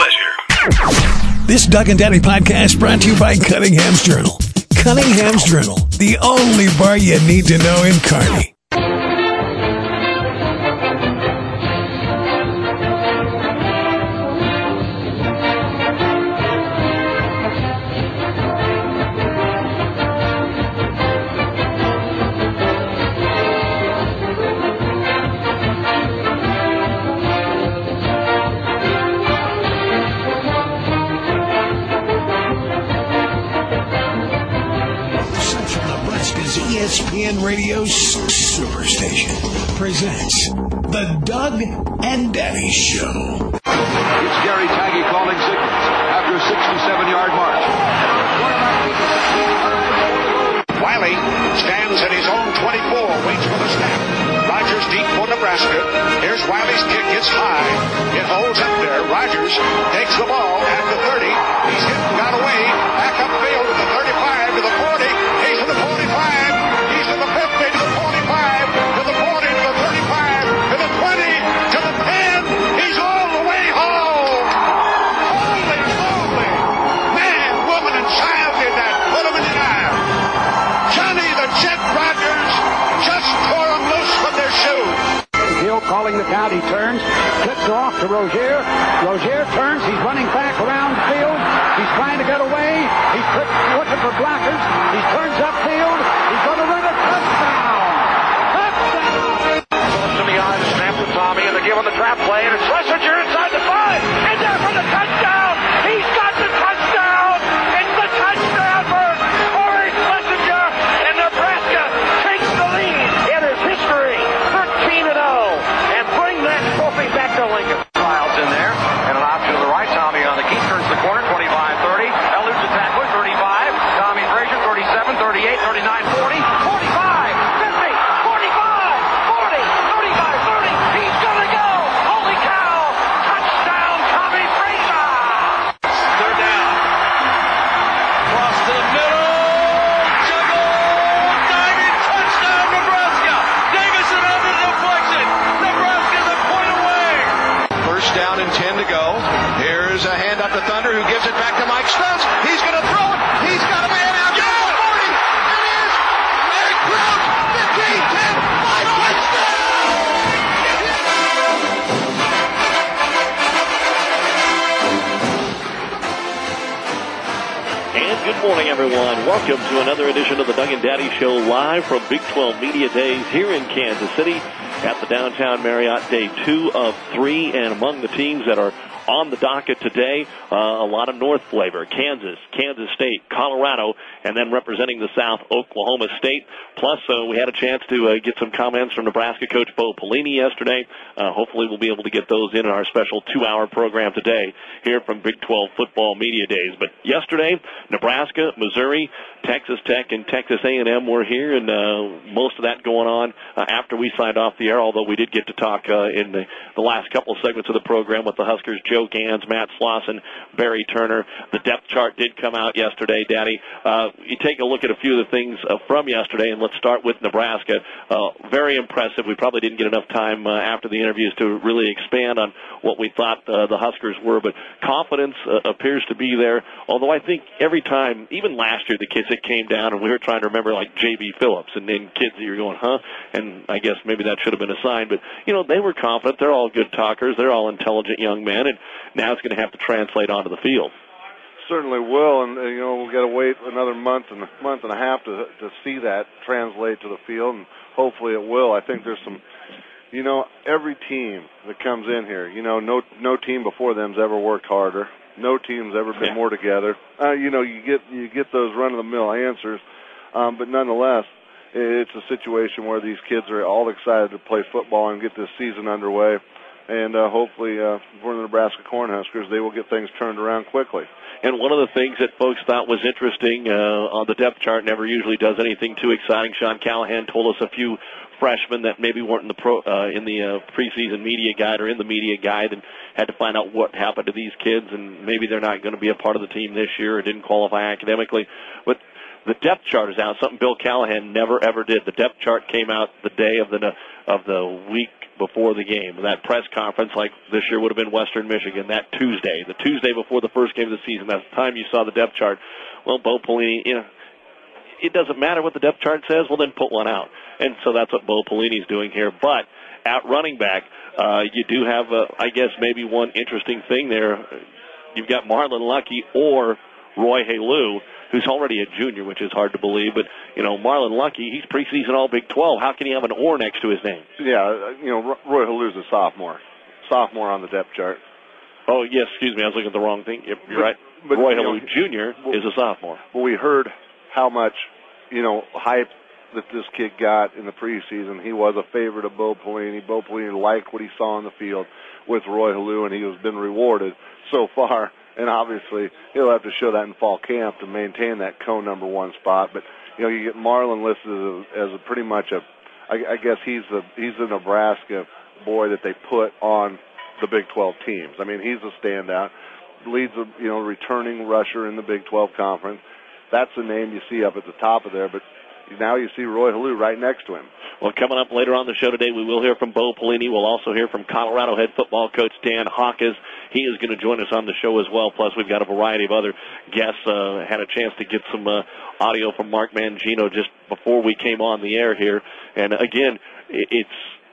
pleasure. This Doug and Daddy podcast brought to you by Cunningham's Journal. Cunningham's Journal, the only bar you need to know in Kearney. ESPN Radio Superstation presents the Doug and Daddy Show. It's Gary Taggy calling signals after a 67-yard march. Wiley stands at his own 24, waits for the snap. Rogers deep for Nebraska. Here's Wiley's kick. It's high. It holds up there. Rogers takes the ball at the 30. He's hit and got away. Back upfield to the 35, to the 40. He's to the 45. He's to the 50, to the 45, to the 40, to the 35, to the 20, to the 10. He's all the way home. Holy moly. Man, woman, and child did that. Put him in the aisle. Johnny the Jet Rogers just tore them loose from their shoes. Hill calling the count. He turns, flips her off to Rozier. Rozier turns. He's running back around the field. He's trying to get away. He's looking for blockers. He turns upfield. He's going to run a touchdown. Touchdown! Phillips in the eye to snap to Tommy, and they're giving the trap play, and it's Schlesinger inside the 5. And there for the touchdown. He's got the touchdown. It's the touchdown for Corey Schlesinger, and Nebraska takes the lead. It is history, 13-0, and bring that trophy back to Lincoln. Miles in there, and an option to the right. Tommy on the key, turns the corner, 25-30. Eludes the tackler, 35. Tommy Frazier, 37, 38, 39, 40, 45, 50, 45, 40, 35, 30. He's gonna go. Holy cow! Touchdown, Tommy Frazier! Third down. Cross to the middle. Juggle. Diving touchdown, Nebraska. Davison under the deflection. Nebraska's a point away. First down and 10 to go. Here's a hand up to Thunder, who gives it back to Mike Stutz. He's going to throw it. He's got a man out. Yeah! 40. It is. Eric Crouch. 15, 10, 5, touchdown! And good morning, everyone. Welcome to another edition of the Doug and Daddy Show, live from Big 12 Media Days here in Kansas City at the Downtown Marriott, day 2 of 3. And among the teams that are on the docket today, a lot of North flavor. Kansas, Kansas State, Colorado, and then representing the South, Oklahoma State. Plus, we had a chance to get some comments from Nebraska coach Bo Pelini yesterday. Hopefully we'll be able to get those in our special 2-hour program today here from Big 12 Football Media Days. But yesterday, Nebraska, Missouri, Texas Tech, and Texas A&M were here, and most of that going on after we signed off the air, although we did get to talk in the last couple of segments of the program with the Huskers, Joe Gans, Matt Slauson, Barry Turner. The depth chart did come out yesterday, Daddy. You take a look at a few of the things from yesterday, and let's start with Nebraska. Very impressive. We probably didn't get enough time after the interviews to really expand on what we thought the Huskers were, but confidence appears to be there, although I think every time, even last year, the kids that came down, and we were trying to remember like J.B. Phillips, and then kids that you're going, huh? And I guess maybe that should have been a sign, but, you know, they were confident. They're all good talkers. They're all intelligent young men, and now it's going to have to translate onto the field. Certainly will, and you know, we've got to wait another month and a half to see that translate to the field, and hopefully it will. I think there's some, you know, every team that comes in here, you know, no team before them's ever worked harder. No team's ever been more together. You know, you get those run-of-the-mill answers, but nonetheless, it's a situation where these kids are all excited to play football and get this season underway. And hopefully for the Nebraska Cornhuskers, they will get things turned around quickly. And one of the things that folks thought was interesting on the depth chart, never usually does anything too exciting. Sean Callahan told us a few freshmen that maybe weren't in the preseason media guide or in the media guide, and had to find out what happened to these kids, and maybe they're not going to be a part of the team this year or didn't qualify academically. But the depth chart is out, something Bill Callahan never, ever did. The depth chart came out the day of the of the week before the game. That press conference, like this year would have been Western Michigan, that Tuesday, the Tuesday before the first game of the season, that's the time you saw the depth chart. Well, Bo Pelini, it doesn't matter what the depth chart says, well, then put one out. And so that's what Bo Pelini's doing here. But at running back, you do have, I guess, maybe one interesting thing there. You've got Marlon Lucky or Roy Halou, who's already a junior, which is hard to believe. But, Marlon Lucky, he's preseason All Big 12. How can he have an or next to his name? Yeah, Roy Halou's a sophomore. Sophomore on the depth chart. Oh, yes, excuse me. I was looking at the wrong thing. You're right. But Roy Halou Jr. is a sophomore. Well, we heard how much, hype that this kid got in the preseason. He was a favorite of Bo Pelini. Bo Pelini liked what he saw on the field with Roy Halou, and he has been rewarded so far. And obviously, he'll have to show that in fall camp to maintain that number 1 spot. But, you get Marlon listed as a pretty much I guess he's the Nebraska boy that they put on the Big 12 teams. I mean, he's a standout. Leads a, returning rusher in the Big 12 conference. That's the name you see up at the top of there, but now you see Roy Halou right next to him. Well, coming up later on the show today, we will hear from Bo Pelini. We'll also hear from Colorado head football coach Dan Hawkins. He is going to join us on the show as well. Plus, we've got a variety of other guests. Had a chance to get some audio from Mark Mangino just before we came on the air here. And, again, it's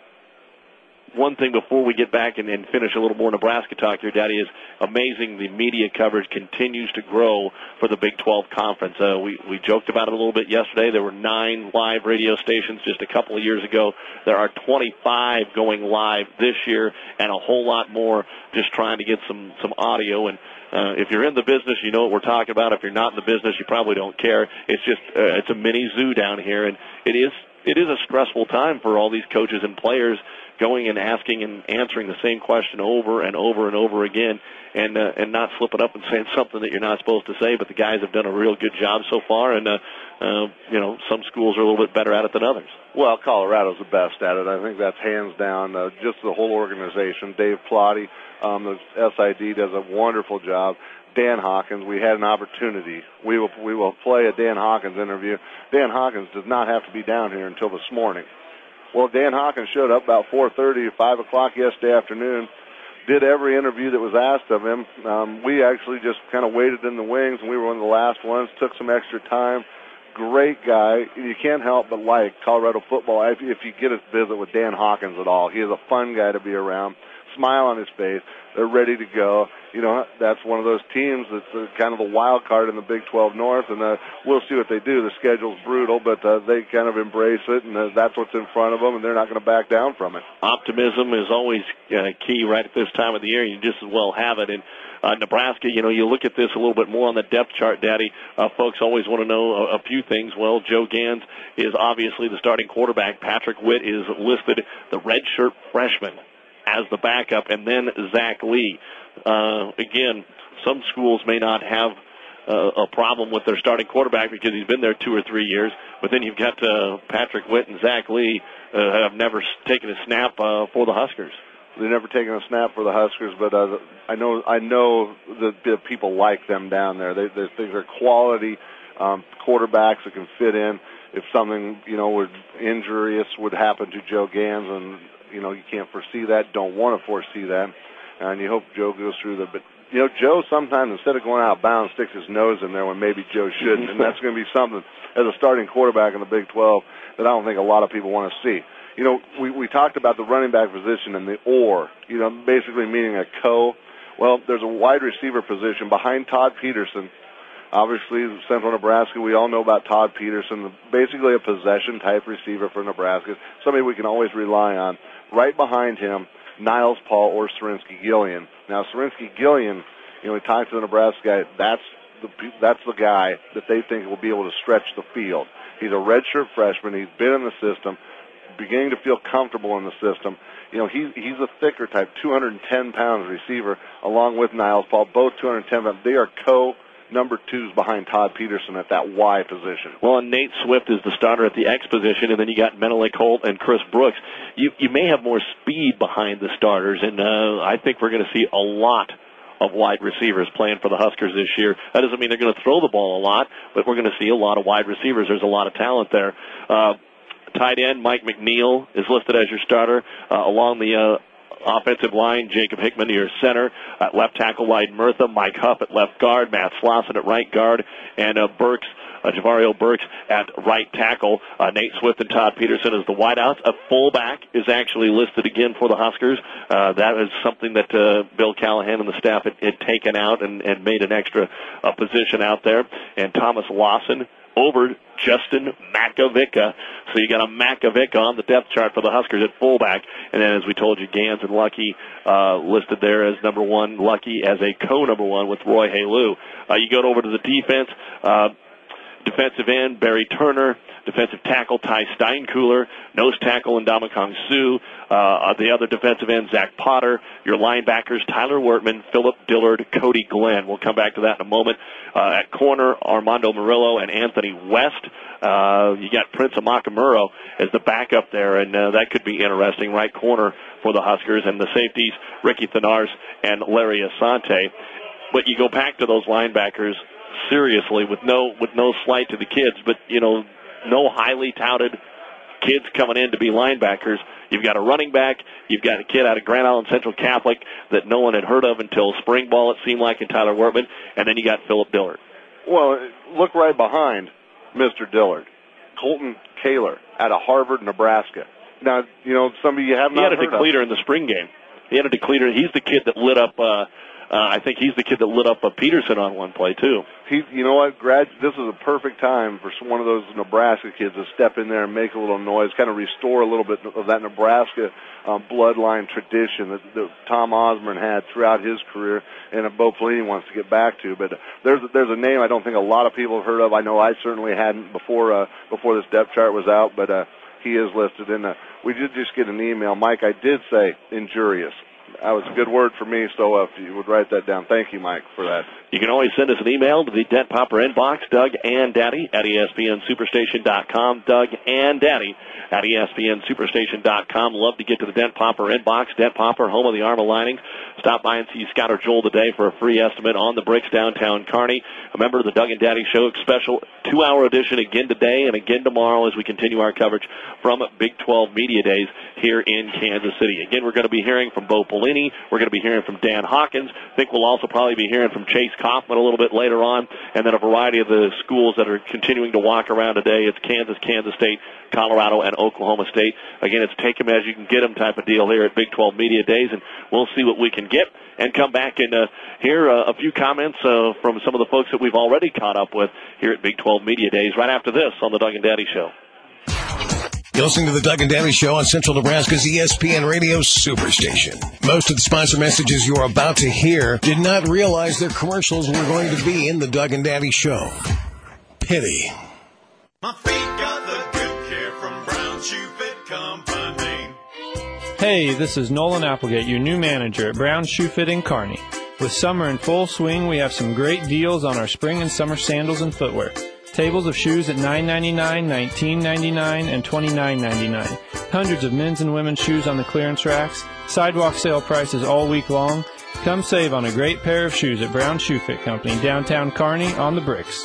one thing before we get back and finish a little more Nebraska talk here, Daddy, is amazing the media coverage continues to grow for the Big 12 Conference. We joked about it a little bit yesterday. There were 9 live radio stations just a couple of years ago. There are 25 going live this year and a whole lot more just trying to get some audio. And if you're in the business, you know what we're talking about. If you're not in the business, you probably don't care. It's just it's a mini zoo down here, and it is a stressful time for all these coaches and players going and asking and answering the same question over and over and over again, and not slipping up and saying something that you're not supposed to say. But the guys have done a real good job so far, and some schools are a little bit better at it than others. Well, Colorado's the best at it. I think that's hands down. Just the whole organization. Dave Plotty, the SID, does a wonderful job. Dan Hawkins, we had an opportunity. We will play a Dan Hawkins interview. Dan Hawkins does not have to be down here until this morning. Well, Dan Hawkins showed up about 4:30 or 5 o'clock yesterday afternoon, did every interview that was asked of him. We actually just kind of waited in the wings, and we were one of the last ones, took some extra time. Great guy. You can't help but like Colorado football if you get a visit with Dan Hawkins at all. He is a fun guy to be around. Smile on his face. They're ready to go. That's one of those teams that's kind of a wild card in the Big 12 North, and we'll see what they do. The schedule's brutal, but they kind of embrace it, and that's what's in front of them, and they're not going to back down from it. Optimism is always key right at this time of the year. You just as well have it. And Nebraska, you look at this a little bit more on the depth chart, Daddy. Folks always want to know a few things. Well, Joe Gans is obviously the starting quarterback. Patrick Witt is listed, the redshirt freshman, as the backup, and then Zach Lee. Again, some schools may not have a problem with their starting quarterback because he's been there 2 or 3 years, but then you've got Patrick Witt and Zach Lee have never taken a snap for the Huskers. They've never taken a snap for the Huskers, but I know that people like them down there. They think they're quality quarterbacks that can fit in. If something injurious would happen to Joe Gans, and you can't foresee that, don't want to foresee that, and you hope Joe goes through that. But Joe sometimes, instead of going out of bounds, sticks his nose in there when maybe Joe shouldn't, and that's going to be something as a starting quarterback in the Big 12 that I don't think a lot of people want to see. We talked about the running back position and the or, basically meaning a co. Well, there's a wide receiver position behind Todd Peterson. Obviously, Central Nebraska, we all know about Todd Peterson, basically a possession-type receiver for Nebraska, somebody we can always rely on. Right behind him, Niles Paul or Serinsky Gillian. Now, Serinsky Gillian, we talked to the Nebraska guy, that's the guy that they think will be able to stretch the field. He's a redshirt freshman. He's been in the system, beginning to feel comfortable in the system. He's a thicker type, 210-pound receiver, along with Niles Paul, both 210 pounds. They are number 2s behind Todd Peterson at that Y position. Well, and Nate Swift is the starter at the X position, and then you got Menelik Holt and Chris Brooks. You may have more speed behind the starters, and I think we're going to see a lot of wide receivers playing for the Huskers this year. That doesn't mean they're going to throw the ball a lot, but we're going to see a lot of wide receivers. There's a lot of talent there. tight end, Mike McNeil, is listed as your starter. Along the offensive line, Jacob Hickman, your center. At left tackle, Lyden Murtha. Mike Huff at left guard. Matt Slauson at right guard. And Burks, Javario Burks at right tackle. Nate Swift and Todd Peterson as the wideouts. A fullback is actually listed again for the Huskers. That is something that Bill Callahan and the staff had taken out and made an extra position out there. And Thomas Lawson over Justin Makovica. So you got a Makovica on the depth chart for the Huskers at fullback. And then, as we told you, Gans and Lucky listed there as number one, Lucky as a co-number one with Roy Halou. You go over to the defense. Defensive end, Barry Turner. Defensive tackle, Ty Steinkühler. Nose tackle, Ndamukong Suh. The other defensive end, Zach Potter. Your linebackers, Tyler Wertman, Philip Dillard, Cody Glenn. We'll come back to that in a moment. At corner, Armando Murillo and Anthony West. You got Prince Amakamuro as the backup there, and that could be interesting. Right corner for the Huskers. And the safeties, Ricky Thanars and Larry Asante. But you go back to those linebackers, seriously, with no slight to the kids, but, no highly touted kids coming in to be linebackers. You've got a running back. You've got a kid out of Grand Island Central Catholic that no one had heard of until spring ball, it seemed like, in Tyler Wertman. And then you got Philip Dillard. Well, look right behind Mr. Dillard. Colton Kaler out of Harvard, Nebraska. Now, somebody you have not heard of. He had a decleater in the spring game. He had a decleater. He's the kid that lit up I think he's the kid that lit up Peterson on one play, too. You know what? This is a perfect time for one of those Nebraska kids to step in there and make a little noise, kind of restore a little bit of that Nebraska bloodline tradition that Tom Osborne had throughout his career and Bo Pelini wants to get back to. But there's a name I don't think a lot of people have heard of. I know I certainly hadn't before this depth chart was out, but he is listed. And we did just get an email. Mike, I did say injurious. That was a good word for me, so if you would write that down. Thank you, Mike, for that. You can always send us an email to the Dent Popper inbox, Doug and Daddy at ESPNSuperstation.com. Doug and Daddy at ESPNSuperstation.com. Love to get to the Dent Popper inbox. Dent Popper, home of the Arma Linings. Stop by and see Scott or Joel today for a free estimate on the bricks downtown Kearney. Remember the Doug and Daddy Show special 2-hour edition again today and again tomorrow as we continue our coverage from Big 12 Media Days here in Kansas City. Again, we're going to be hearing from Bo Pelini. We're going to be hearing from Dan Hawkins. I think we'll also probably be hearing from Chase Kaufman a little bit later on, and then a variety of the schools that are continuing to walk around today. It's Kansas, Kansas State, Colorado, and Oklahoma State. Again, it's take them as you can get them type of deal here at Big 12 Media Days, and we'll see what we can get and come back and hear a few comments from some of the folks that we've already caught up with here at Big 12 Media Days right after this on the Doug and Daddy Show. You're listening to the Doug and Daddy Show on Central Nebraska's ESPN Radio Superstation. Most of the sponsor messages you're about to hear did not realize their commercials were going to be in the Doug and Daddy Show. Pity. My feet got the good care from Brown Shoe Fit Company. Hey, this is Nolan Applegate, your new manager at Brown Shoe Fit in Kearney. With summer in full swing, we have some great deals on our spring and summer sandals and footwear. Tables of shoes at $9.99, $19.99, and $29.99. Hundreds of men's and women's shoes on the clearance racks. Sidewalk sale prices all week long. Come save on a great pair of shoes at Brown Shoe Fit Company, downtown Kearney on the bricks.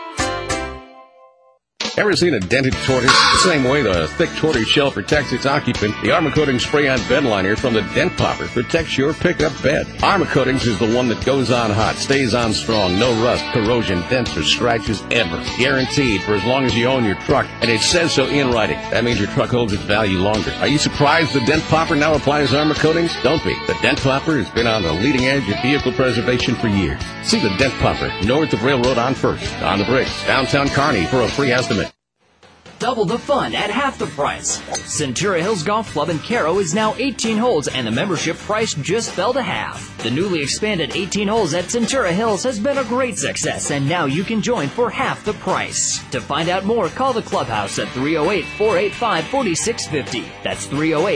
Ever seen a dented tortoise? The same way the thick tortoise shell protects its occupant, the Armor Coatings Spray-On Bed Liner from the Dent Popper protects your pickup bed. Armor Coatings is the one that goes on hot, stays on strong, no rust, corrosion, dents, or scratches ever. Guaranteed for as long as you own your truck, and it says so in writing. That means your truck holds its value longer. Are you surprised the Dent Popper now applies Armor Coatings? Don't be. The Dent Popper has been on the leading edge of vehicle preservation for years. See the Dent Popper north of Railroad on First, on the bricks, downtown Kearney for a free estimate. Double the fun at half the price. Centura Hills Golf Club in Caro is now 18 holes, and the membership price just fell to half. The newly expanded 18 holes at Centura Hills has been a great success, and now you can join for half the price. To find out more, call the clubhouse at 308-485-4650. That's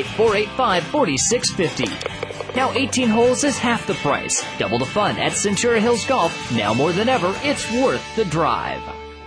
308-485-4650. Now 18 holes is half the price. Double the fun at Centura Hills Golf. Now more than ever, it's worth the drive.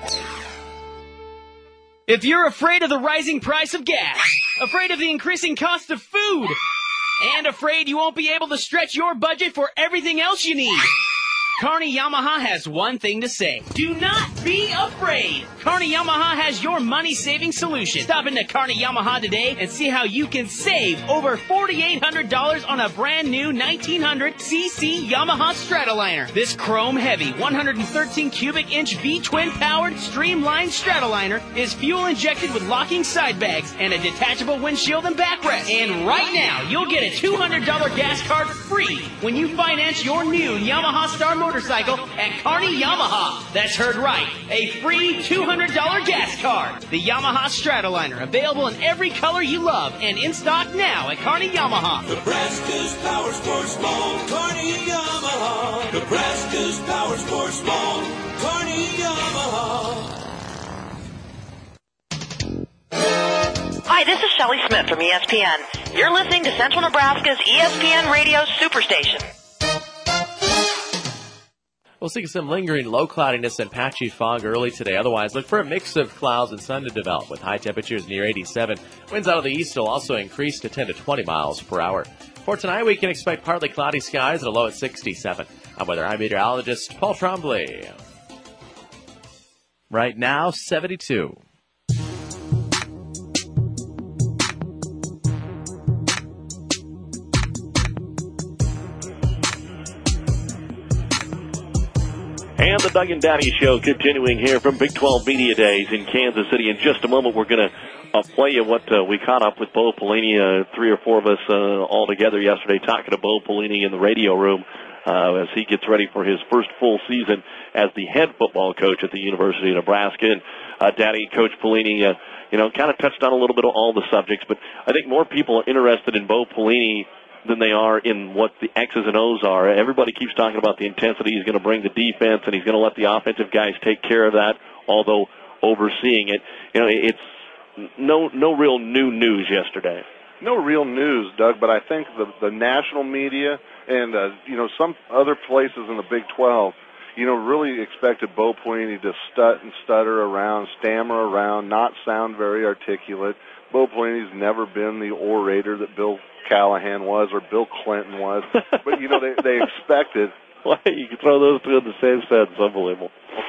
If you're afraid of the rising price of gas, afraid of the increasing cost of food, and afraid you won't be able to stretch your budget for everything else you need, Kearney Yamaha has one thing to say. Do not be afraid. Kearney Yamaha has your money-saving solution. Stop into Kearney Yamaha today and see how you can save over $4,800 on a brand new 1900cc Yamaha Stratoliner. This chrome-heavy 113 cubic inch V-twin powered streamlined Stratoliner is fuel-injected with locking side bags and a detachable windshield and backrest. And right now, you'll get a $200 gas card free when you finance your new Yamaha Star motorcycle at Kearney Yamaha. That's heard right. A free $200 gas card. The Yamaha Stratoliner, available in every color you love and in stock now at Kearney Yamaha. Nebraska's Power Sports Mall, Kearney Yamaha. Nebraska's Power Sports Mall, Kearney Yamaha. Hi, this is Shelley Smith from ESPN. You're listening to Central Nebraska's ESPN Radio Superstation. We'll see some lingering low cloudiness and patchy fog early today. Otherwise, look for a mix of clouds and sun to develop with high temperatures near 87. Winds out of the east will also increase to 10 to 20 miles per hour. For tonight, we can expect partly cloudy skies and a low at 67. I'm weather meteorologist Paul Trombley. Right now, 72. And the Doug and Daddy Show continuing here from Big 12 Media Days in Kansas City. In just a moment, we're going to play you what we caught up with Bo Pelini, 3 or 4 of us all together yesterday, talking to Bo Pelini in the radio room as he gets ready for his first full season as the head football coach at the University of Nebraska. And Daddy, Coach Pelini, kind of touched on a little bit of all the subjects, but I think more people are interested in Bo Pelini than they are in what the X's and O's are. Everybody keeps talking about the intensity. He's going to bring the defense, and he's going to let the offensive guys take care of that, although overseeing it. It's no real new news yesterday. No real news, Doug, but I think the national media and, some other places in the Big 12, really expected Bo Pelini to stutter around, stammer around, not sound very articulate. Bo Pelini's never been the orator that Bill Callahan was or Bill Clinton was, but they expected. Why you can throw those two in the same sentence? Unbelievable.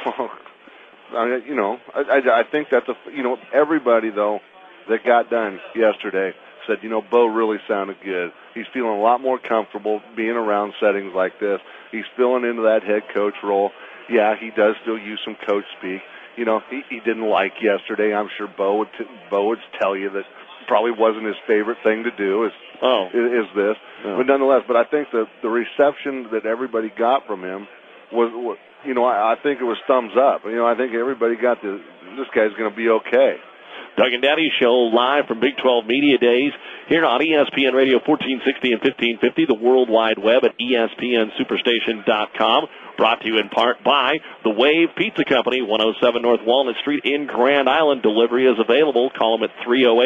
I think that everybody though that got done yesterday said, Bo really sounded good. He's feeling a lot more comfortable being around settings like this. He's filling into that head coach role. Yeah, he does still use some coach speak. He didn't like yesterday. I'm sure Bo would tell you that probably wasn't his favorite thing to do is this. Oh. But nonetheless, I think the reception that everybody got from him was I think it was thumbs up. I think everybody got this guy's going to be okay. Doug and Daddy Show live from Big 12 Media Days here on ESPN Radio 1460 and 1550, the World Wide Web at ESPNSuperstation.com. Brought to you in part by the Wave Pizza Company, 107 North Walnut Street in Grand Island. Delivery is available. Call them at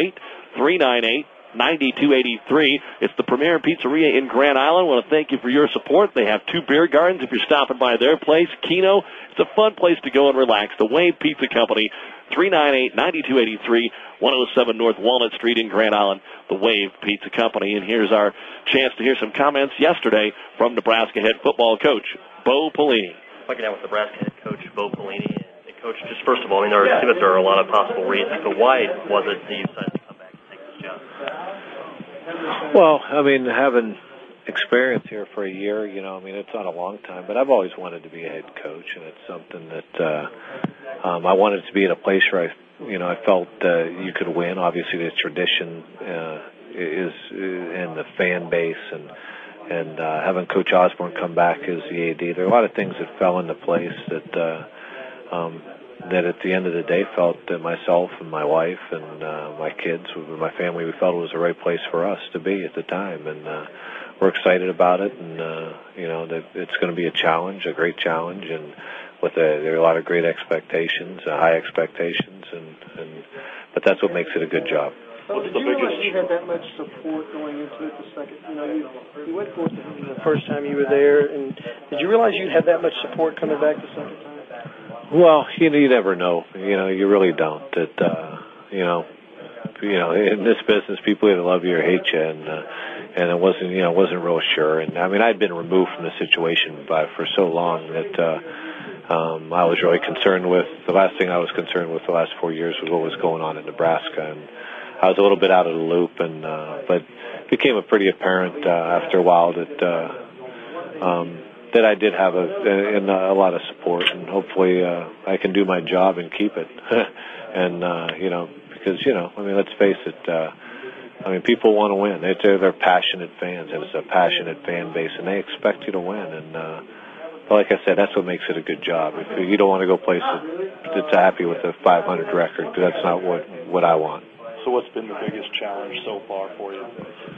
308-398-9283. It's the premier pizzeria in Grand Island. I want to thank you for your support. They have 2 beer gardens if you're stopping by their place. Keno, it's a fun place to go and relax. The Wave Pizza Company, 398-9283, 107 North Walnut Street in Grand Island, the Wave Pizza Company. And here's our chance to hear some comments yesterday from Nebraska head football coach Bo Pelini. Looking at with Nebraska head coach Bo Pelini. And Coach, just first of all, there are a lot of possible reasons, but why was it that you decided to come back and take this job? Well, having experience here for a year, it's not a long time, but I've always wanted to be a head coach, and it's something that I wanted to be in a place where I felt you could win. Obviously, the tradition is in the fan base, and having Coach Osborne come back as the AD, there are a lot of things that fell into place that at the end of the day felt that myself and my wife and my kids, my family, we felt it was the right place for us to be at the time, and we're excited about it, and that it's going to be a challenge, a great challenge, and there are a lot of great expectations, high expectations, but that's what makes it a good job. Well, did you realize you had that much support going into it the second? You went forth the first time you were there, and did you realize you'd have that much support coming back the second time? Well, you never know. You really don't. in this business, people either love you or hate you, and it wasn't real sure. And I mean, I'd been removed from the situation for so long that I was really concerned with. The last thing I was concerned with the last 4 years was what was going on in Nebraska, and I was a little bit out of the loop. But it became pretty apparent after a while that I did have a lot of support, and hopefully I can do my job and keep it. And because I mean, let's face it. I mean, people want to win. They're passionate fans, and it's a passionate fan base, and they expect you to win. And like I said, that's what makes it a good job. If you don't want to go place that's happy with a 500 record, that's not what I want. So, what's been the biggest challenge so far for you?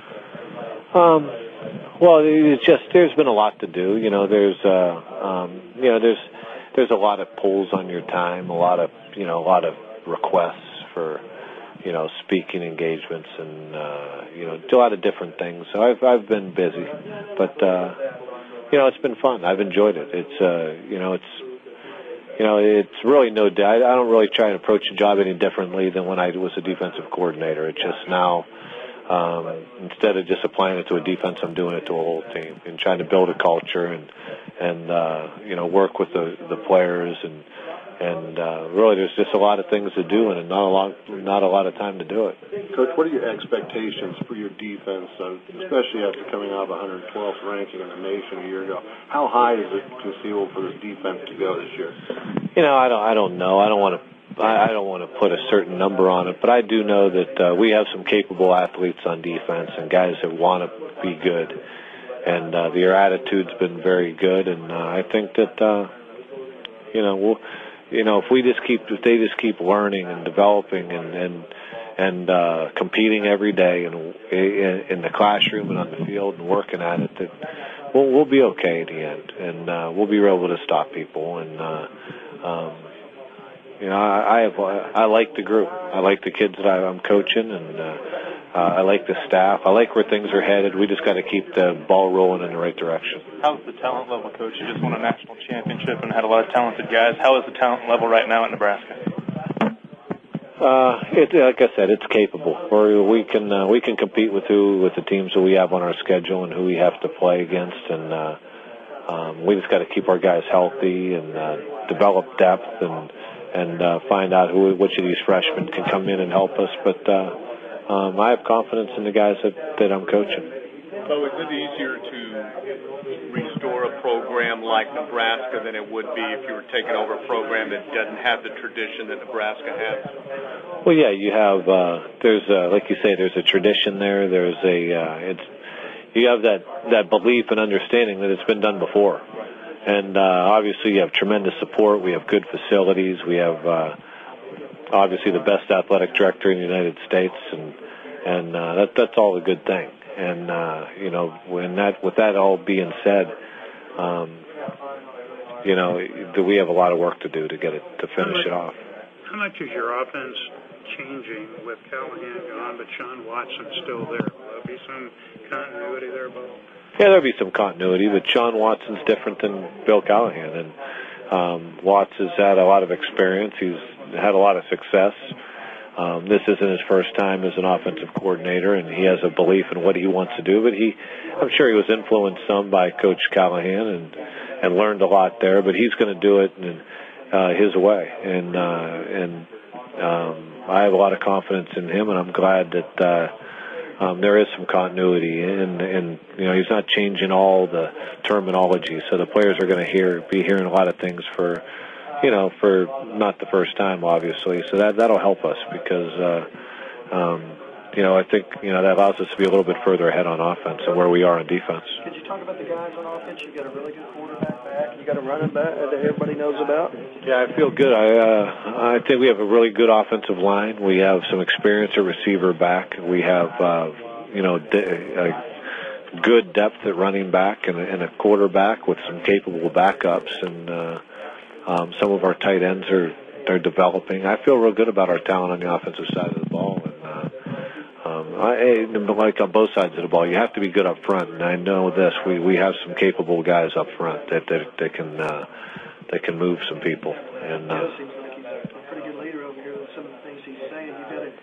Well, it's just there's been a lot to do. There's a lot of pulls on your time, a lot of requests for speaking engagements, and do a lot of different things. So I've been busy, but it's been fun. I've enjoyed it. It's really no doubt. I don't really try and approach a job any differently than when I was a defensive coordinator. It's just now, instead of just applying it to a defense, I'm doing it to a whole team and trying to build a culture and work with the players and really there's just a lot of things to do and not a lot of time to do it. Coach, what are your expectations for your defense, especially after coming out of 112th ranking in the nation a year ago? How high is it conceivable for this defense to go this year? I don't know. I don't want to put a certain number on it, but I do know that we have some capable athletes on defense and guys that want to be good, and their attitude's been very good, and I think that if they just keep learning and developing and competing every day and in the classroom and on the field and working at it, that we'll be okay in the end, and we'll be able to stop people. And I like the group. I like the kids that I'm coaching, and I like the staff. I like where things are headed. We just got to keep the ball rolling in the right direction. How's the talent level, Coach? You just won a national championship and had a lot of talented guys. How is the talent level right now at Nebraska? Like I said, it's capable. We can compete with the teams that we have on our schedule and who we have to play against, and we just got to keep our guys healthy and develop depth and find out which of these freshmen can come in and help us. But I have confidence in the guys that I'm coaching. So is it easier to restore a program like Nebraska than it would be if you were taking over a program that doesn't have the tradition that Nebraska has? Well, yeah, you have. There's like you say, there's a tradition there. There's you have that belief and understanding that it's been done before, and obviously you have tremendous support. We have good facilities. We have obviously the best athletic director in the United States, and that's all a good thing. And with that all being said, we have a lot of work to do to finish it off. How much is your offense changing with Callahan gone, but Sean Watson's still there? Will there be some continuity there, Bo? Yeah, there'll be some continuity, but Sean Watson's different than Bill Callahan, and Watts has had a lot of experience. He's had a lot of success. This isn't his first time as an offensive coordinator, and he has a belief in what he wants to do. But I'm sure he was influenced some by Coach Callahan and learned a lot there. But he's going to do it in his way, and I have a lot of confidence in him, and I'm glad that there is some continuity. And he's not changing all the terminology, so the players are going to be hearing a lot of things for not the first time, obviously. So that'll help us because, I think, that allows us to be a little bit further ahead on offense and where we are on defense. Could you talk about the guys on offense? You got a really good quarterback back. You got a running back that everybody knows about. Yeah, I feel good. I think we have a really good offensive line. We have some experience at receiver back. We have, good depth at running back and a quarterback with some capable backups, and some of our tight ends are developing. I feel real good about our talent on the offensive side of the ball, and like on both sides of the ball, you have to be good up front. And I know this: we have some capable guys up front that can move some people. And seems like he's a pretty good leader over here with some of the things he's saying. You've got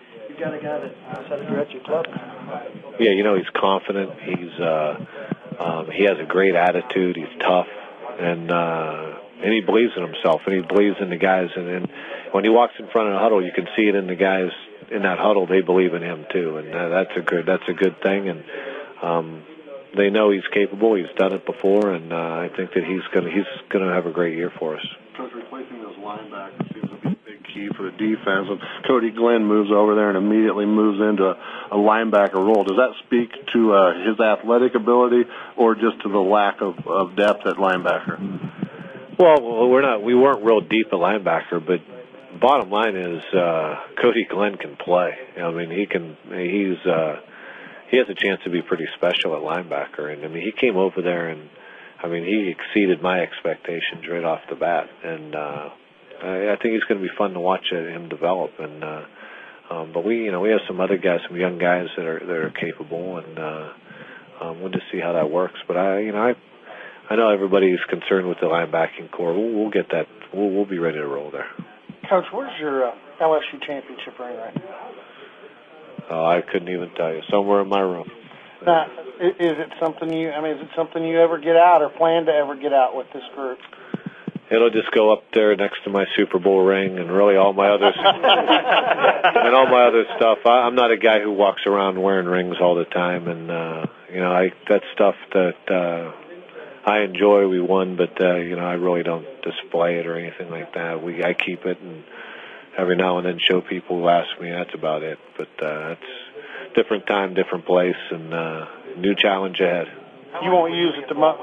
kind of guy that knows how to direct your club. Yeah, he's confident. He has a great attitude. He's tough, and he believes in himself, and he believes in the guys. And when he walks in front of the huddle, you can see it in the guys in that huddle. They believe in him too, and that's a good thing. And they know he's capable. He's done it before, and I think that he's gonna have a great year for us. Coach, replacing those linebackers seems to be a big key for the defense. And Cody Glenn moves over there and immediately moves into a linebacker role. Does that speak to his athletic ability, or just to the lack of depth at linebacker? Well, we weren't real deep at linebacker, but bottom line is Cody Glenn can play. I mean, he has a chance to be pretty special at linebacker, and I mean, he came over there and he exceeded my expectations right off the bat, and I think it's going to be fun to watch him develop. And but we have some other guys, some young guys that are capable, and we'll just see how that works. But I know everybody's concerned with the linebacking core. We'll get that. We'll be ready to roll there. Coach, where's your LSU championship ring right now? Oh, I couldn't even tell you. Somewhere in my room. Now, is it something you ever get out or plan to ever get out with this group? It'll just go up there next to my Super Bowl ring and really all my other and all my other stuff. I'm not a guy who walks around wearing rings all the time, and that's stuff that I enjoy. We won, but I really don't display it or anything like that. I keep it and every now and then show people who ask me. That's about it. But it's different time, different place, and new challenge ahead. You won't use it tomorrow.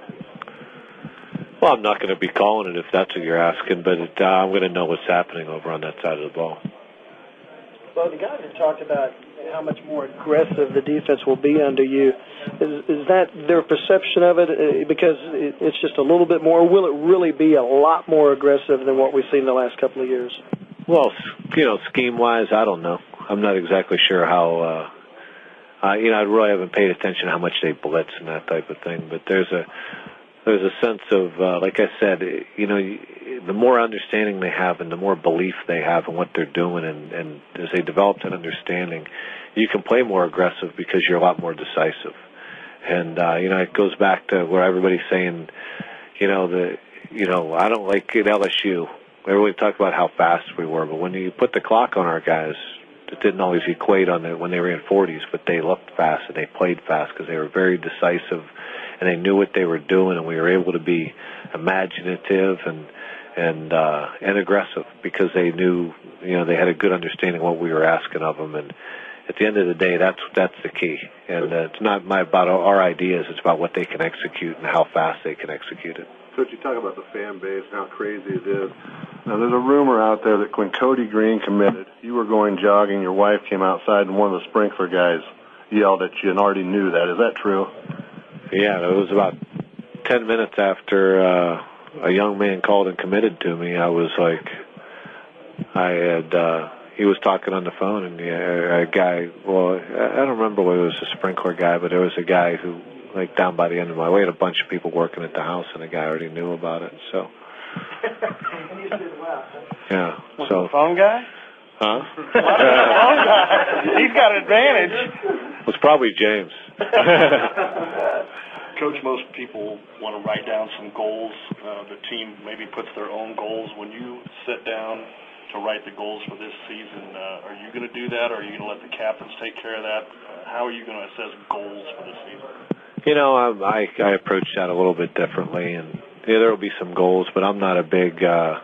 Well, I'm not going to be calling it if that's what you're asking, but I'm going to know what's happening over on that side of the ball. Well, the guys have talked about how much more aggressive the defense will be under you. Is that their perception of it? Because it's just a little bit more. Will it really be a lot more aggressive than what we've seen the last couple of years? Well, scheme-wise, I don't know. I'm not exactly sure how. I really haven't paid attention to how much they blitz and that type of thing. But there's a sense of, like I said, the more understanding they have and the more belief they have in what they're doing, and as they develop that understanding, you can play more aggressive because you're a lot more decisive. And it goes back to where everybody's saying, I don't like at LSU. Everybody talked about how fast we were, but when you put the clock on our guys, it didn't always equate when they were in 40s, but they looked fast and they played fast because they were very decisive and they knew what they were doing, and we were able to be imaginative and aggressive because they knew, they had a good understanding of what we were asking of them. And at the end of the day, that's the key. And it's not about our ideas; it's about what they can execute and how fast they can execute it. Coach, you talk about the fan base and how crazy it is. Now, there's a rumor out there that when Cody Green committed, you were going jogging, your wife came outside, and one of the sprinkler guys yelled at you and already knew that. Is that true? Yeah, it was about 10 minutes after a young man called and committed to me. I was like, he was talking on the phone, and a guy, well, I don't remember whether it was a sprinkler guy, but there was a guy who, like, down by the end of my way, had a bunch of people working at the house, and the guy already knew about it, so. And you said, wow. Yeah, was so. it the phone guy? Huh? He's got an advantage. It was probably James. Coach, most people want to write down some goals. The team maybe puts their own goals. When you sit down to write the goals for this season, are you going to do that, or are you going to let the captains take care of that? How are you going to assess goals for this season? I approach that a little bit differently, and there will be some goals, but I'm not a big,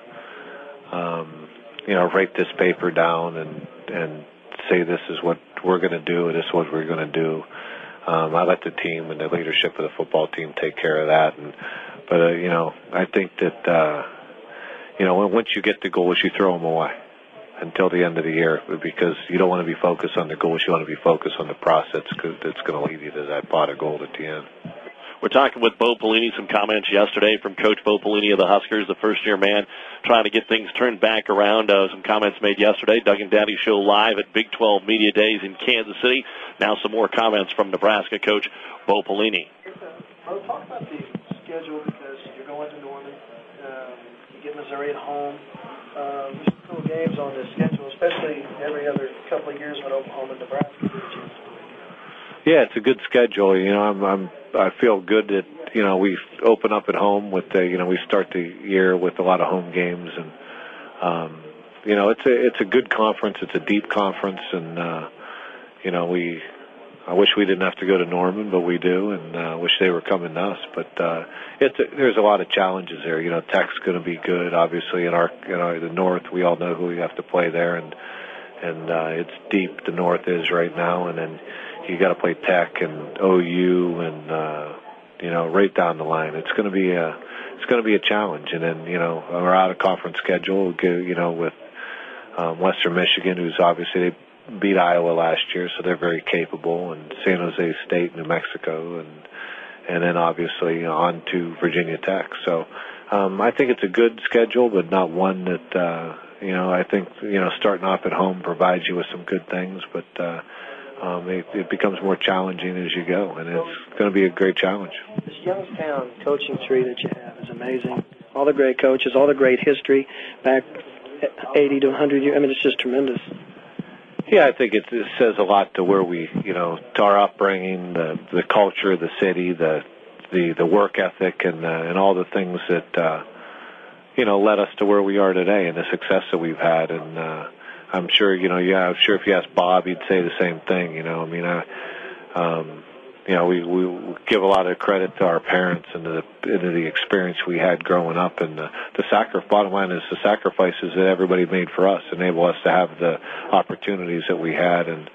write this paper down and say this is what we're going to do, this is what we're going to do. I let the team and the leadership of the football team take care of that. But I think that, once you get the goals, you throw them away until the end of the year, because you don't want to be focused on the goals. You want to be focused on the process, because it's going to lead you to that pot of gold at the end. We're talking with Bo Pelini. Some comments yesterday from Coach Bo Pelini of the Huskers, the first-year man, trying to get things turned back around. Some comments made yesterday. Doug and Daddy Show live at Big 12 Media Days in Kansas City. Now some more comments from Nebraska coach Bo Pelini. Bro, talk about the schedule, because you're going to Norman. You get Missouri at home. some cool games on this schedule, especially every other couple of years when Oklahoma and Nebraska get a chance. Yeah, it's a good schedule. You know, I feel good that, you know, we open up at home with we start the year with a lot of home games, and you know, it's a good conference. It's a deep conference, and you know, I wish we didn't have to go to Norman, but we do, and I wish they were coming to us. But there's a lot of challenges there. You know, Tech's going to be good, obviously. In the North, we all know who we have to play there, and it's deep. The North is right now, and then you got to play Tech and OU, and you know, right down the line. It's going to be a challenge. And then, you know, our out of conference schedule, you know, with Western Michigan, who's obviously they beat Iowa last year, so they're very capable, and San Jose State, New Mexico, and then obviously on to Virginia Tech. So I think it's a good schedule, but not one that you know, I think, you know, starting off at home provides you with some good things, but it becomes more challenging as you go, and it's going to be a great challenge. This Youngstown coaching tree that you have is amazing. All the great coaches, all the great history back 80 to 100 years. I mean, it's just tremendous. Yeah, I think it says a lot to where we, you know, to our upbringing, the culture of the city, the work ethic, and all the things that you know, led us to where we are today and the success that we've had. And I'm sure, you know, I'm sure if you asked Bob, he'd say the same thing. You know, I mean, you know, we give a lot of credit to our parents and to the experience we had growing up, and the bottom line is the sacrifices that everybody made for us enable us to have the opportunities that we had, and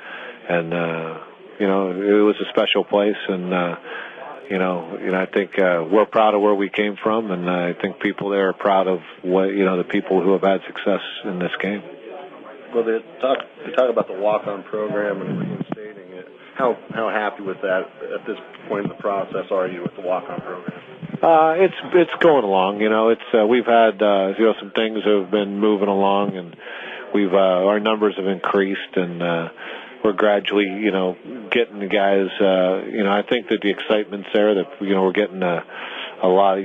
you know, it was a special place, and you know, I think we're proud of where we came from, and I think people there are proud of what, you know, the people who have had success in this game. Well, they talk about the walk-on program and reinstating it. How happy with that at this point in the process are you with the walk-on program? It's going along. You know, we've had you know, some things have been moving along, and our numbers have increased, and we're gradually, you know, getting the guys. You know, I think that the excitement's there. That, you know, we're getting a lot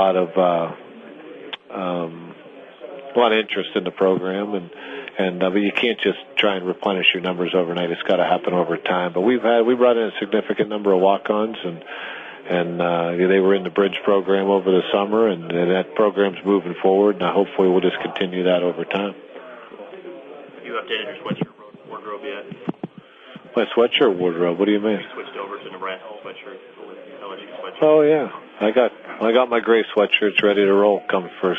of interest in the program, but you can't just try and replenish your numbers overnight. It's got to happen over time. But we brought in a significant number of walk-ons, and they were in the bridge program over the summer, and that program's moving forward, and hopefully we'll just continue that over time. Have you updated your sweatshirt wardrobe yet? My sweatshirt wardrobe? What do you mean? You switched over to Nebraska sweatshirt. Oh yeah, I got my gray sweatshirts ready to roll. Come for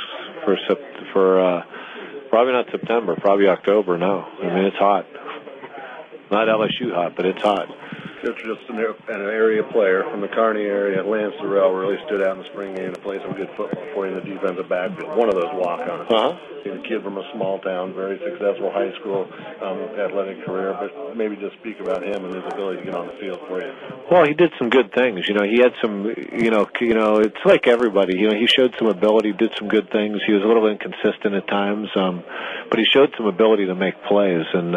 probably not September, probably October now. I mean, it's hot. Not LSU hot, but it's hot. It's just an area player from the Kearney area. Lance Durrell really stood out in the spring game to play some good football for you in the defensive backfield. One of those walk-ons. He's a kid from a small town, very successful high school athletic career, but maybe just speak about him and his ability to get on the field for you. Well, he did some good things. You know, he had some, you know, it's like everybody. You know, he showed some ability, did some good things. He was a little inconsistent at times, but he showed some ability to make plays, and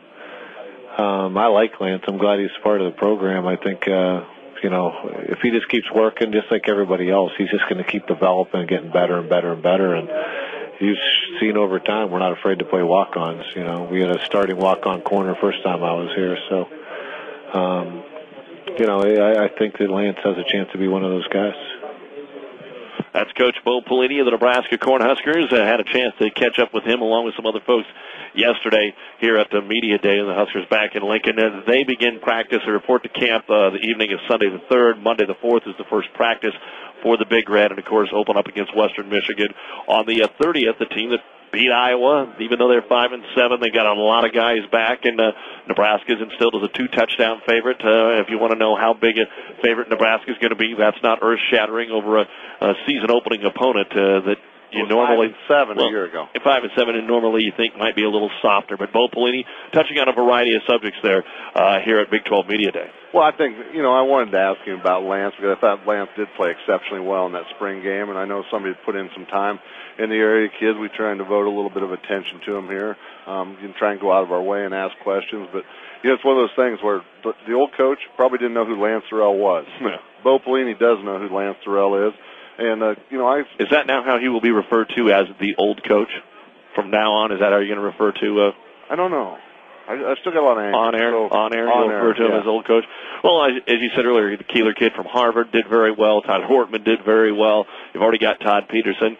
I like Lance. I'm glad he's part of the program. I think, you know, if he just keeps working just like everybody else, he's just going to keep developing and getting better and better and better. And you've seen over time, we're not afraid to play walk-ons. You know, we had a starting walk-on corner first time I was here. So, you know, I think that Lance has a chance to be one of those guys. That's Coach Bo Pelini of the Nebraska Cornhuskers. I had a chance to catch up with him along with some other folks yesterday here at the Media Day of the Huskers back in Lincoln. As they begin practice, they report to camp the evening of Sunday the 3rd. Monday the 4th is the first practice for the Big Red, and, of course, open up against Western Michigan on the 30th, the team that beat Iowa. Even though they're 5-7, they got a lot of guys back, and Nebraska is instilled as a 2-touchdown favorite. If you want to know how big a favorite Nebraska is going to be, that's not earth-shattering over a season-opening opponent that you normally 5-7 a year ago. 5-7, and normally you think might be a little softer. But Bo Pelini touching on a variety of subjects there here at Big 12 Media Day. Well, I think, you know, I wanted to ask you about Lance because I thought Lance did play exceptionally well in that spring game, and I know somebody put in some time in the area. Kids, we try and devote a little bit of attention to him here. You can try and go out of our way and ask questions, but you know, it's one of those things where the old coach probably didn't know who Lance Durrell was. Bo Pelini does know who Lance Durrell is. And, you know, is that now how he will be referred to, as the old coach? from now on, is that how you're going to refer to? I don't know. I still got a lot of anger. On air, you'll refer to him as old coach. Well, as you said earlier, the Keeler kid from Harvard did very well. Todd Hortman did very well. You've already got Todd Peterson.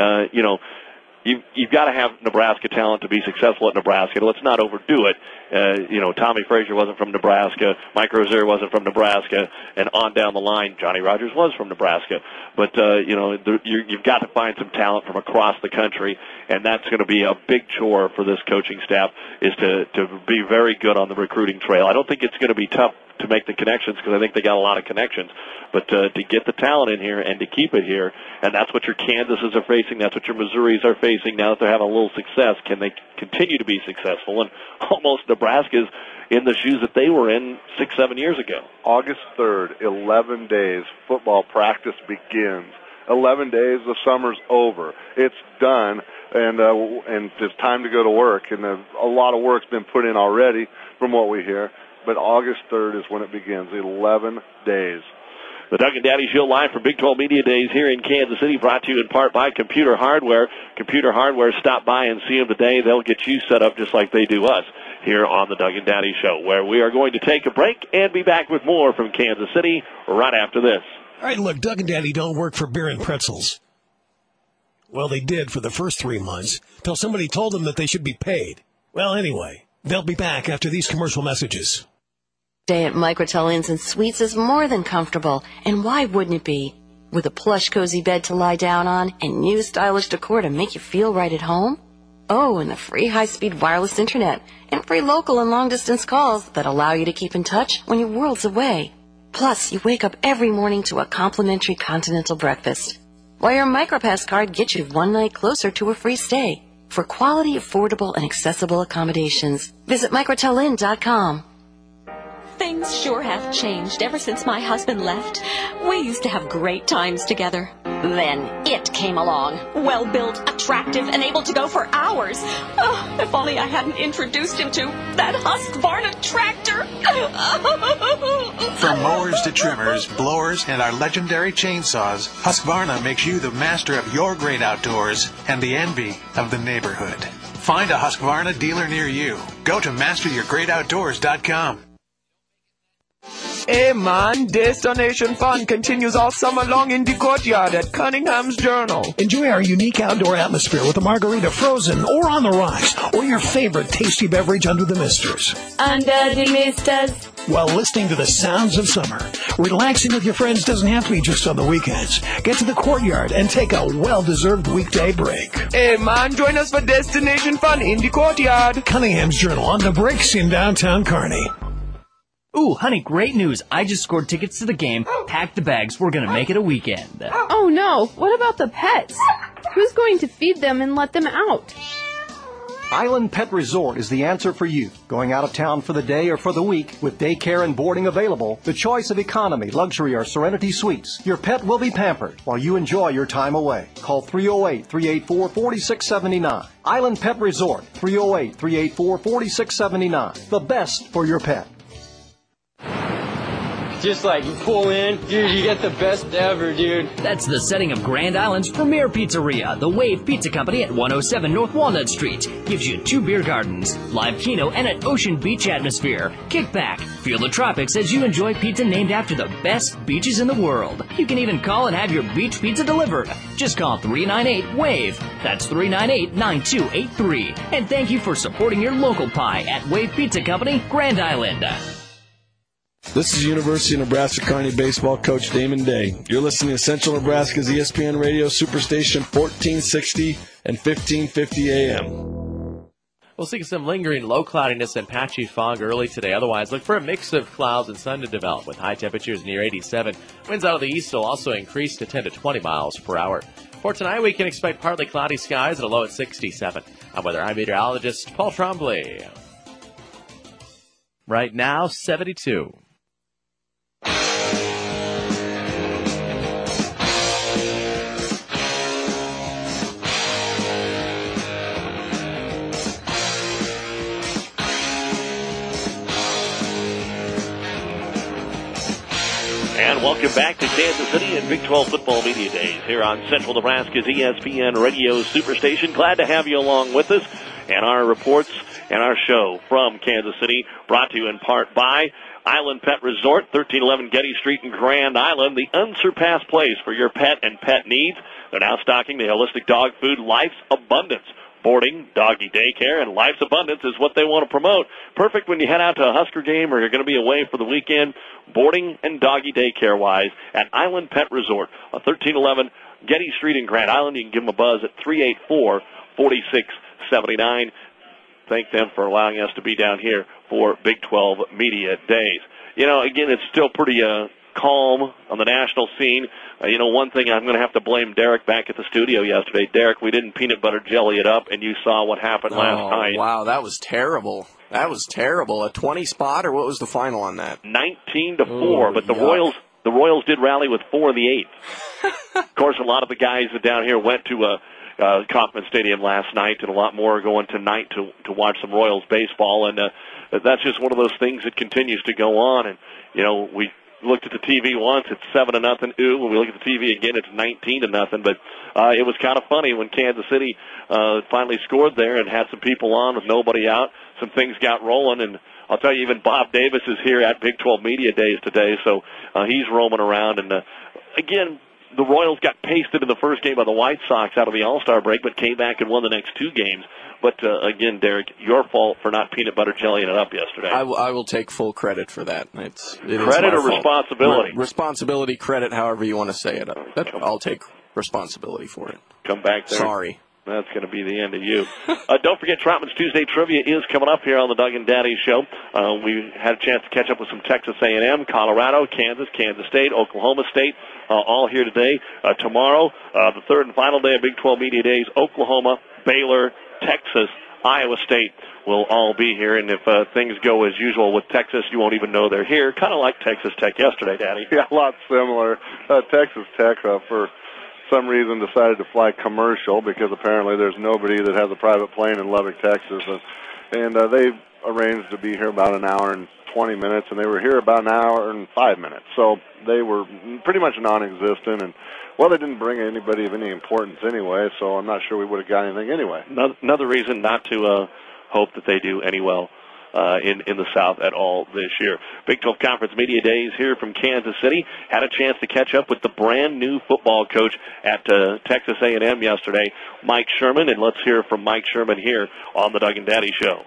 You've got to have Nebraska talent to be successful at Nebraska. Let's not overdo it. Tommy Frazier wasn't from Nebraska. Mike Rozier wasn't from Nebraska. And on down the line, Johnny Rogers was from Nebraska. But, you've got to find some talent from across the country. And that's going to be a big chore for this coaching staff, is to be very good on the recruiting trail. I don't think it's going to be tough to make the connections, because I think they got a lot of connections. But to get the talent in here and to keep it here, and that's what your Kansases are facing, that's what your Missouris are facing now that they're having a little success. Can they continue to be successful? And almost Nebraska's in the shoes that they were in 6-7 years ago. August 3rd, 11 days, football practice begins. 11 days, the summer's over. It's done, and it's time to go to work. And a lot of work's been put in already from what we hear. But August 3rd is when it begins, 11 days. The Doug and Daddy Show live from Big 12 Media Days here in Kansas City, brought to you in part by Computer Hardware. Computer Hardware, stop by and see them today. They'll get you set up just like they do us here on the Doug and Daddy Show, where we are going to take a break and be back with more from Kansas City right after this. All right, look, Doug and Daddy don't work for beer and pretzels. Well, they did for the first 3 months, till somebody told them that they should be paid. Well, anyway, they'll be back after these commercial messages. Stay at Microtel Inns and Suites is more than comfortable, and why wouldn't it be? With a plush, cozy bed to lie down on and new stylish decor to make you feel right at home. Oh, and the free high-speed wireless internet and free local and long-distance calls that allow you to keep in touch when you're worlds away. Plus, you wake up every morning to a complimentary continental breakfast, while your MicroPass card gets you one night closer to a free stay. For quality, affordable, and accessible accommodations, visit microtelin.com. Things sure have changed ever since my husband left. We used to have great times together. Then it came along. Well-built, attractive, and able to go for hours. Oh, if only I hadn't introduced him to that Husqvarna tractor. From mowers to trimmers, blowers, and our legendary chainsaws, Husqvarna makes you the master of your great outdoors and the envy of the neighborhood. Find a Husqvarna dealer near you. Go to masteryourgreatoutdoors.com. Hey man, Destination Fun continues all summer long in the courtyard at Cunningham's Journal. Enjoy our unique outdoor atmosphere with a margarita frozen or on the rocks, or your favorite tasty beverage under the misters. Under the misters. While listening to the sounds of summer, relaxing with your friends doesn't have to be just on the weekends. Get to the courtyard and take a well-deserved weekday break. Hey man, join us for Destination Fun in the courtyard. Cunningham's Journal on the bricks in downtown Kearney. Ooh, honey, great news. I just scored tickets to the game, packed the bags, we're gonna make it a weekend. Oh no, what about the pets? Who's going to feed them and let them out? Island Pet Resort is the answer for you. Going out of town for the day or for the week, with daycare and boarding available, the choice of economy, luxury, or Serenity Suites. Your pet will be pampered while you enjoy your time away. Call 308-384-4679. Island Pet Resort, 308-384-4679. The best for your pet. Just like you pull in, dude, you get the best ever, dude. That's the setting of Grand Island's premier pizzeria, the Wave Pizza Company at 107 North Walnut Street. Gives you 2 beer gardens, live keno, and an ocean beach atmosphere. Kick back, feel the tropics as you enjoy pizza named after the best beaches in the world. You can even call and have your beach pizza delivered. Just call 398-WAVE. That's 398-9283. And thank you for supporting your local pie at Wave Pizza Company, Grand Island. This is University of Nebraska Kearney baseball coach Damon Day. You're listening to Central Nebraska's ESPN Radio Superstation 1460 and 1550 AM. We'll see some lingering low cloudiness and patchy fog early today. Otherwise, look for a mix of clouds and sun to develop with high temperatures near 87. Winds out of the east will also increase to 10 to 20 miles per hour. For tonight, we can expect partly cloudy skies at a low at 67. I'm weather meteorologist Paul Trombley. Right now, 72. And Welcome back to Kansas City and Big 12 Football Media Days here on Central Nebraska's ESPN Radio Superstation. Glad to have you along with us and our reports and our show from Kansas City, brought to you in part by Island Pet Resort, 1311 Getty Street in Grand Island, the unsurpassed place for your pet and pet needs. They're now stocking the holistic dog food Life's Abundance. Boarding, doggy daycare, and Life's Abundance is what they want to promote. Perfect when you head out to a Husker game or you're going to be away for the weekend. Boarding and doggy daycare-wise at Island Pet Resort, 1311 Getty Street in Grand Island. You can give them a buzz at 384-4679. Thank them for allowing us to be down here for Big 12 Media Days. You know, again, it's still pretty calm on the national scene. One thing I'm going to have to blame Derek back at the studio yesterday. Derek, we didn't peanut butter jelly it up, and you saw what happened last night. Wow, that was terrible. That was terrible. A 20 spot, or what was the final on that? 19-4, but the Royals did rally with 4 in the 8th. Of course, a lot of the guys down here went to Kauffman Stadium last night, and a lot more are going tonight to watch some Royals baseball, and that's just one of those things that continues to go on. And we looked at the TV once, it's 7-0. Ooh, when we look at the TV again, it's 19-0. But it was kind of funny when Kansas City finally scored there and had some people on with nobody out. Some things got rolling, and I'll tell you, even Bob Davis is here at Big 12 Media Days today, so he's roaming around. And again, the Royals got pasted in the first game by the White Sox out of the All-Star break, but came back and won the next 2 games. But, again, Derek, your fault for not peanut butter jellying it up yesterday. I will take full credit for that. It credit or responsibility? Responsibility, credit, however you want to say it. I'll take responsibility for it. Come back there. Sorry. That's going to be the end of you. Don't forget, Trotman's Tuesday Trivia is coming up here on the Doug and Daddy Show. We had a chance to catch up with some Texas A&M, Colorado, Kansas State, Oklahoma State, all here today. Tomorrow, the third and final day of Big 12 Media Days, Oklahoma, Baylor, Texas, Iowa State will all be here. And if things go as usual with Texas, you won't even know they're here. Kind of like Texas Tech yesterday, Daddy. Yeah, a lot similar. Texas Tech, for some reason, decided to fly commercial because apparently there's nobody that has a private plane in Lubbock, Texas. And they arranged to be here about an hour and 20 minutes, and they were here about an hour and 5 minutes. So they were pretty much non-existent. And, well, they didn't bring anybody of any importance anyway, so I'm not sure we would have got anything anyway. Another reason not to hope that they do any well in the South at all this year. Big 12 Conference Media Days here from Kansas City. Had a chance to catch up with the brand new football coach at Texas A&M yesterday, Mike Sherman, and let's hear from Mike Sherman here on the Doug and Daddy Show.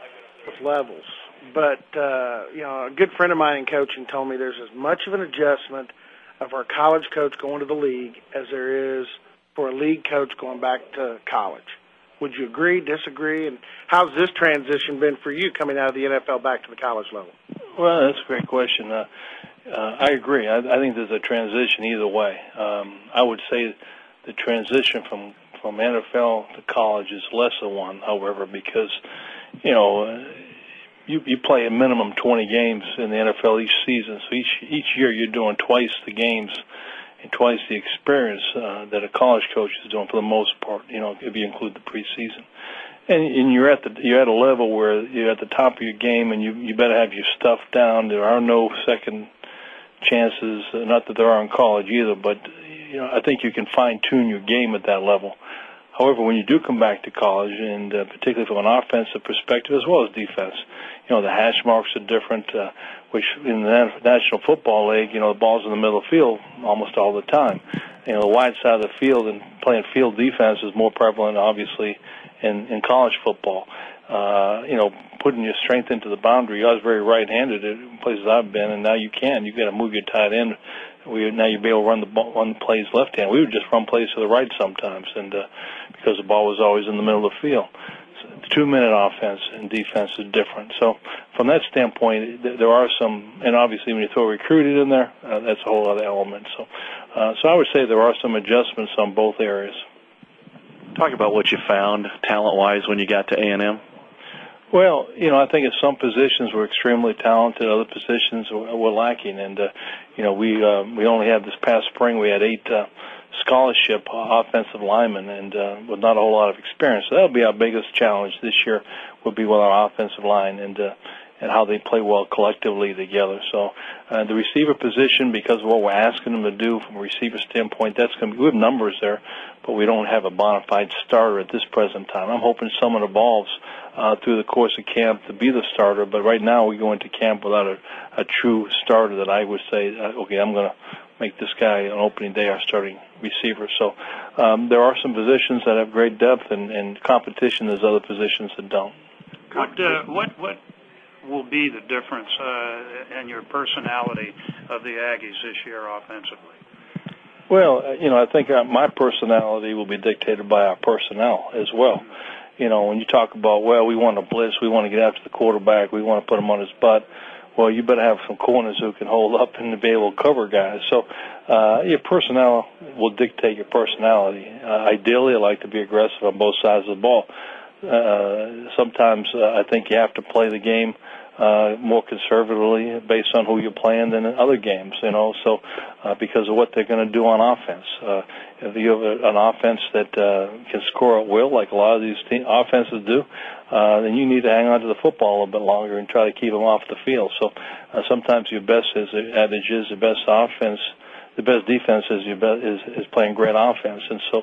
Levels. But, a good friend of mine in coaching told me there's as much of an adjustment of our college coach going to the league as there is for a league coach going back to college. Would you agree, disagree, and how's this transition been for you coming out of the NFL back to the college level? Well, that's a great question. I agree. I think there's a transition either way. I would say the transition from NFL to college is less of one, however, because, you play a minimum 20 games in the NFL each season, so each year you're doing twice the games and twice the experience that a college coach is doing for the most part, if you include the preseason. And you're at a level where you're at the top of your game, and you better have your stuff down. There are no second chances, not that there are in college either, but I think you can fine-tune your game at that level. However, when you do come back to college, and particularly from an offensive perspective as well as defense, the hash marks are different, which in the National Football League, the ball's in the middle of the field almost all the time. The wide side of the field and playing field defense is more prevalent, obviously, in college football. Putting your strength into the boundary. I was very right-handed in places I've been, and now you can. You've got to move your tight end. Now you'll be able to run the plays left-hand. We would just run plays to the right sometimes, and because the ball was always in the middle of the field. So the 2-minute offense and defense is different. So from that standpoint, there are some, and obviously when you throw recruited in there, that's a whole other element. So I would say there are some adjustments on both areas. Talk about what you found talent-wise when you got to A&M. Well, I think in some positions we're extremely talented. Other positions we're lacking, and we only had this past spring we had 8 scholarship offensive linemen, and with not a whole lot of experience. So that'll be our biggest challenge this year. Would be with our offensive line, and how they play well collectively together. So the receiver position, because of what we're asking them to do from a receiver standpoint, that's going to be, we have numbers there, but we don't have a bona fide starter at this present time. I'm hoping someone evolves through the course of camp to be the starter, but right now we go into camp without a true starter that I would say, okay, I'm going to make this guy on opening day our starting receiver. So there are some positions that have great depth and competition. There's other positions that don't. What will be the difference in your personality of the Aggies this year offensively? Well, I think my personality will be dictated by our personnel as well. When you talk about, well, we want to blitz, we want to get after the quarterback, we want to put him on his butt, well, you better have some corners who can hold up and be able to cover guys. So your personnel will dictate your personality. Ideally, I like to be aggressive on both sides of the ball. Sometimes I think you have to play the game more conservatively based on who you're playing than in other games, so because of what they're going to do on offense. If you have an offense that can score at will, like a lot of these offenses do, then you need to hang on to the football a little bit longer and try to keep them off the field. So sometimes your best adage is the best offense. The best defense is playing great offense, and so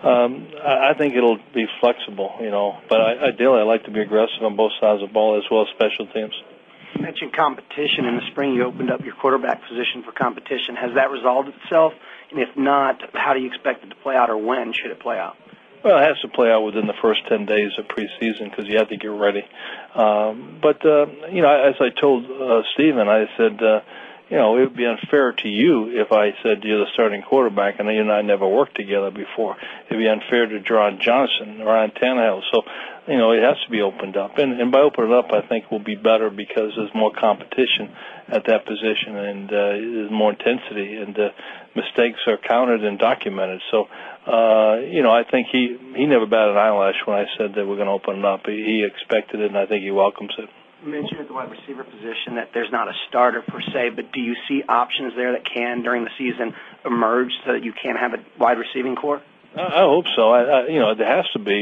I think it'll be flexible, But ideally, I like to be aggressive on both sides of the ball as well as special teams. You mentioned competition in the spring. You opened up your quarterback position for competition. Has that resolved itself? And if not, how do you expect it to play out, or when should it play out? Well, it has to play out within the first 10 days of preseason because you have to get ready. But as I told Stephen, I said. It would be unfair to you if I said you're the starting quarterback and you and I never worked together before. It would be unfair to John Johnson or Ryan Tannehill. So, it has to be opened up. And by opening it up, I think we'll be better because there's more competition at that position and there's more intensity and mistakes are counted and documented. So, I think he never batted an eyelash when I said that we're going to open it up. He expected it, and I think he welcomes it. You mentioned at the wide receiver position that there's not a starter per se, but do you see options there that can, during the season, emerge so that you can have a wide receiving core? I hope so. There has to be.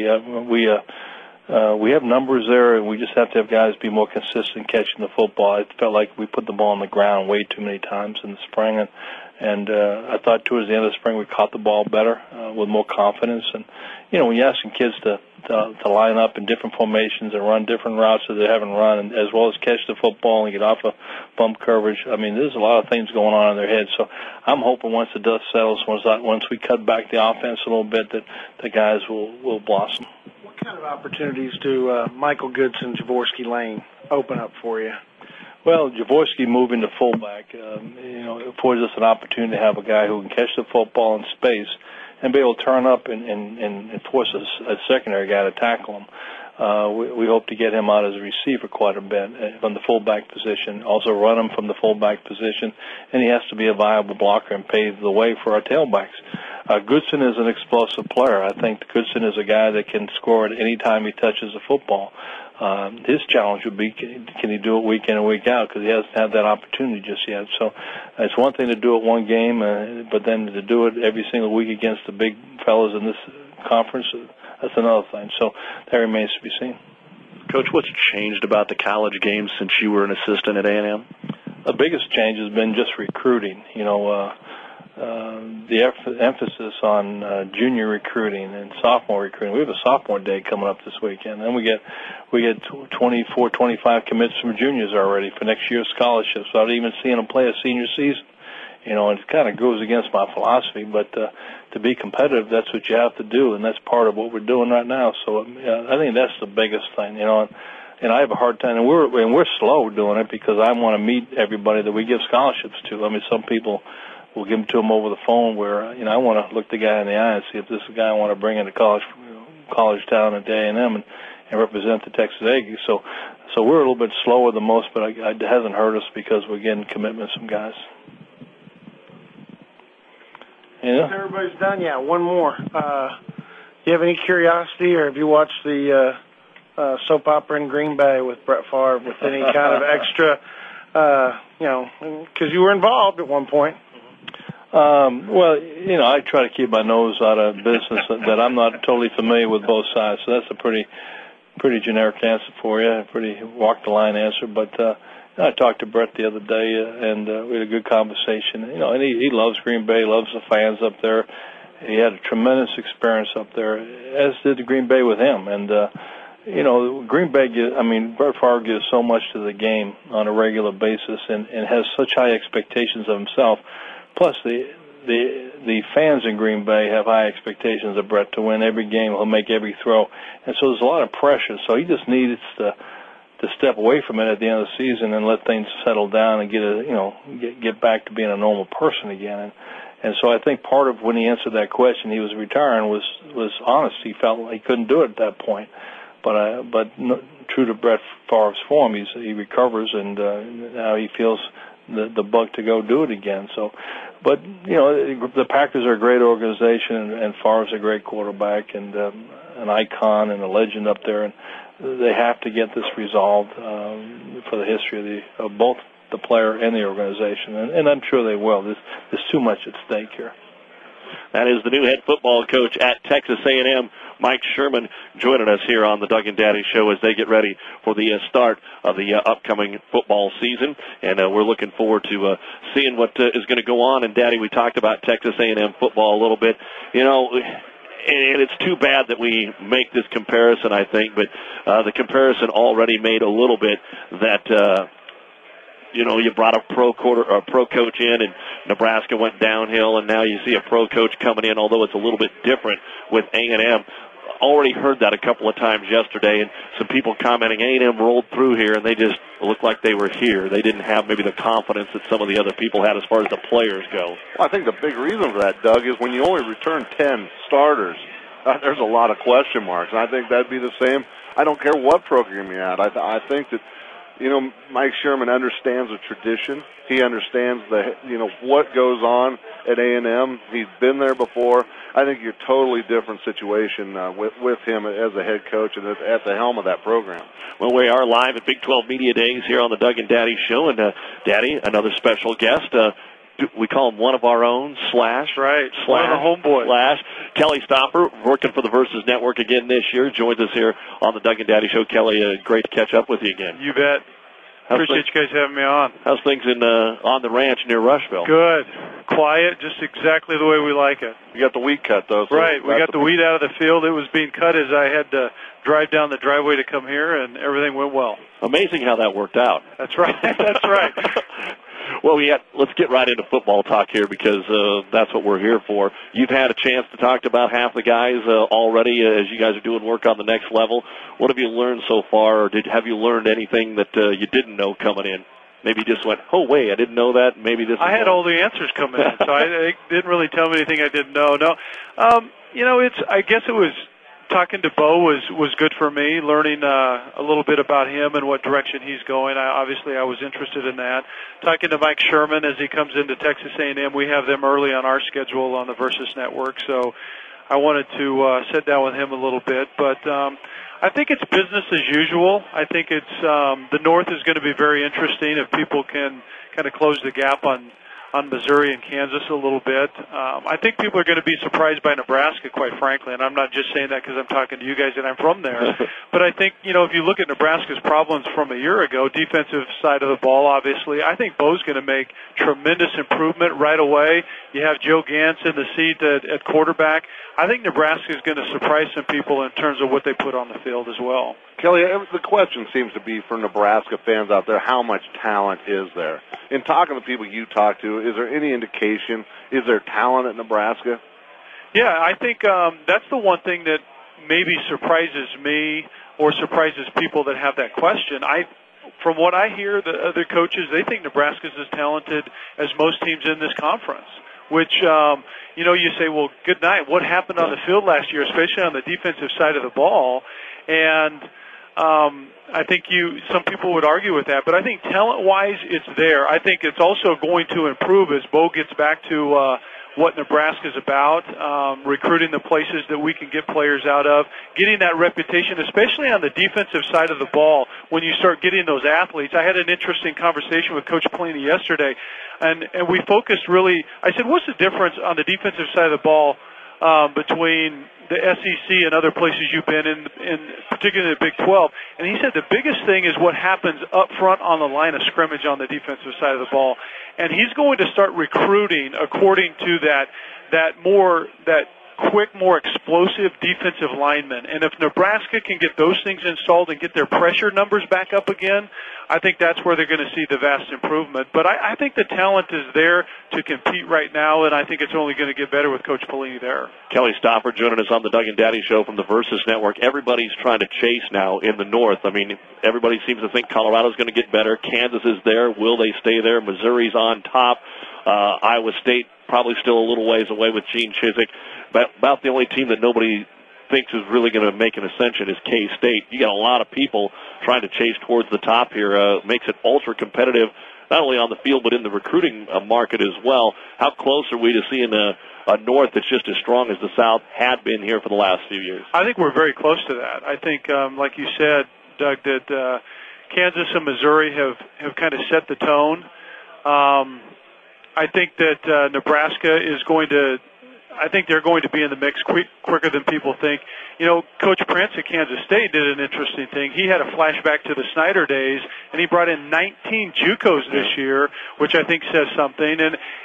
We have numbers there, and we just have to have guys be more consistent catching the football. I felt like we put the ball on the ground way too many times in the spring, and I thought towards the end of the spring we caught the ball better with more confidence. And when you're asking kids to line up in different formations and run different routes that they haven't run, and as well as catch the football and get off of bump coverage. I mean, there's a lot of things going on in their heads. So I'm hoping once the dust settles, once we cut back the offense a little bit, that the guys will blossom. What kind of opportunities do Michael Goodson, Jaworski Lane open up for you? Well, Jaworski moving to fullback, affords us an opportunity to have a guy who can catch the football in space and be able to turn up and force a secondary guy to tackle him. We hope to get him out as a receiver quite a bit from the fullback position, also run him from the fullback position, and he has to be a viable blocker and pave the way for our tailbacks. Goodson is an explosive player. I think Goodson is a guy that can score at any time he touches the football. His challenge would be, can he do it week in and week out, because he hasn't had that opportunity just yet. So it's one thing to do it one game, but then to do it every single week against the big fellas in this conference, that's another thing. So that remains to be seen. Coach, what's changed about the college game since you were an assistant at A&M? The biggest change has been just recruiting. The emphasis on junior recruiting and sophomore recruiting. We have a sophomore day coming up this weekend, and we get 24, 25 commits from juniors already for next year's scholarships without even seeing them play a senior season. And it kind of goes against my philosophy, but to be competitive, that's what you have to do, and that's part of what we're doing right now. So I think that's the biggest thing, And I have a hard time, and we're slow doing it because I want to meet everybody that we give scholarships to. I mean, some people will give them to them over the phone where, I want to look the guy in the eye and see if this is a guy I want to bring into college town at A&M and represent the Texas Aggies. So we're a little bit slower than most, but it hasn't hurt us because we're getting commitments from guys. Yeah. Everybody's done. Yeah, one more. You have any curiosity, or have you watched the soap opera in Green Bay with Brett Favre with any kind of extra, because you were involved at one point? I try to keep my nose out of business that I'm not totally familiar with both sides, so that's a pretty pretty generic answer for you, pretty walk-the-line answer. But I talked to Brett the other day, and we had a good conversation. And he loves Green Bay, loves the fans up there. He had a tremendous experience up there, as did Green Bay with him. And Green Bay Brett Favre gives so much to the game on a regular basis, and has such high expectations of himself. Plus, the fans in Green Bay have high expectations of Brett to win every game. He'll make every throw, and so there's a lot of pressure. So he just needs to step away from it at the end of the season and let things settle down and get back to being a normal person again. And so I think part of when he answered that question, he was retiring, was honest. He felt like he couldn't do it at that point. But true to Brett Favre's form, he recovers, and now he feels the bug to go do it again. So, but the Packers are a great organization, and Favre's a great quarterback and an icon and a legend up there, and they have to get this resolved for the history of both the player and the organization, and I'm sure they will. There's too much at stake here. That is the new head football coach at Texas A&M, Mike Sherman, joining us here on the Doug and Daddy Show as they get ready for the start of the upcoming football season. And we're looking forward to seeing what is going to go on. And, Daddy, we talked about Texas A&M football a little bit. And it's too bad that we make this comparison, I think, but the comparison already made a little bit that you brought a pro coach in, and Nebraska went downhill, and now you see a pro coach coming in, although it's a little bit different with A&M. Already heard that a couple of times yesterday, and some people commenting A&M rolled through here, and they just looked like they were here. They didn't have maybe the confidence that some of the other people had as far as the players go. Well, I think the big reason for that, Doug, is when you only return 10 starters, there's a lot of question marks, and I think that'd be the same. I don't care what program you're at. I think that Mike Sherman understands the tradition. He understands what goes on at A&M. He's been there before. I think you're a totally different situation with him as a head coach and at the helm of that program. Well, we are live at Big 12 Media Days here on the Doug and Daddy Show, and Daddy, another special guest. We call him one of our own, slash. Right, one of the homeboys. Slash. Kelly Stopper, working for the Versus Network again this year, joins us here on the Doug and Daddy Show. Kelly, great to catch up with you again. You bet. Appreciate you guys having me on. How's things on the ranch near Rushville? Good. Quiet, just exactly the way we like it. You got the weed cut, though. So right, we got the weed out of the field. It was being cut as I had to drive down the driveway to come here, and everything went well. Amazing how that worked out. That's right. That's right. Well, let's get right into football talk here because that's what we're here for. You've had a chance to talk to about half the guys already as you guys are doing work on the next level. What have you learned so far, or have you learned anything that you didn't know coming in? Maybe you just went, oh, wait, I didn't know that. Maybe this I had all the answers coming in, so I didn't really tell me anything I didn't know. No, I guess it was talking to Bo was good for me, learning a little bit about him and what direction he's going. I was interested in that. Talking to Mike Sherman as he comes into Texas A&M, we have them early on our schedule on the Versus Network, so I wanted to sit down with him a little bit. But I think it's business as usual. I think it's the North is going to be very interesting if people can kind of close the gap on Missouri and Kansas a little bit. I think people are going to be surprised by Nebraska, quite frankly, and I'm not just saying that because I'm talking to you guys and I'm from there. But I think, if you look at Nebraska's problems from a year ago, defensive side of the ball, obviously, I think Bo's going to make tremendous improvement right away. You have Joe Gantz in the seat at quarterback. I think Nebraska is going to surprise some people in terms of what they put on the field as well. Kelly, the question seems to be for Nebraska fans out there, how much talent is there? In talking to people you talk to, is there any indication, is there talent at Nebraska? Yeah, I think that's the one thing that maybe surprises me or surprises people that have that question. From what I hear, the other coaches, they think Nebraska's as talented as most teams in this conference, which, you say, well, good night. What happened on the field last year, especially on the defensive side of the ball? And I think some people would argue with that, but I think talent-wise, it's there. I think it's also going to improve as Bo gets back to what Nebraska's about, recruiting the places that we can get players out of, getting that reputation, especially on the defensive side of the ball. When you start getting those athletes, I had an interesting conversation with Coach Pelini yesterday, and we focused really. I said, what's the difference on the defensive side of the ball between the SEC and other places you've been in particularly the Big 12, and he said the biggest thing is what happens up front on the line of scrimmage on the defensive side of the ball, and he's going to start recruiting according to that quick, more explosive defensive linemen. And if Nebraska can get those things installed and get their pressure numbers back up again, I think that's where they're going to see the vast improvement. But I think the talent is there to compete right now, and I think it's only going to get better with Coach Pelini there. Kelly Stoffer joining us on the Doug and Daddy Show from the Versus Network. Everybody's trying to chase now in the North. I mean, everybody seems to think Colorado's going to get better. Kansas is there. Will they stay there? Missouri's on top. Iowa State probably still a little ways away with Gene Chizik. But about the only team that nobody thinks is really going to make an ascension is K-State. You got a lot of people trying to chase towards the top here. Makes it ultra competitive, not only on the field but in the recruiting market as well. How close are we to seeing a North that's just as strong as the South had been here for the last few years? I think we're very close to that. I think, like you said, Doug, that Kansas and Missouri have kind of set the tone. I think that Nebraska is going to. I think they're going to be in the mix quicker than people think. You know, Coach Prince at Kansas State did an interesting thing. He had a flashback to the Snyder days, and he brought in 19 JUCOs this year, which I think says something.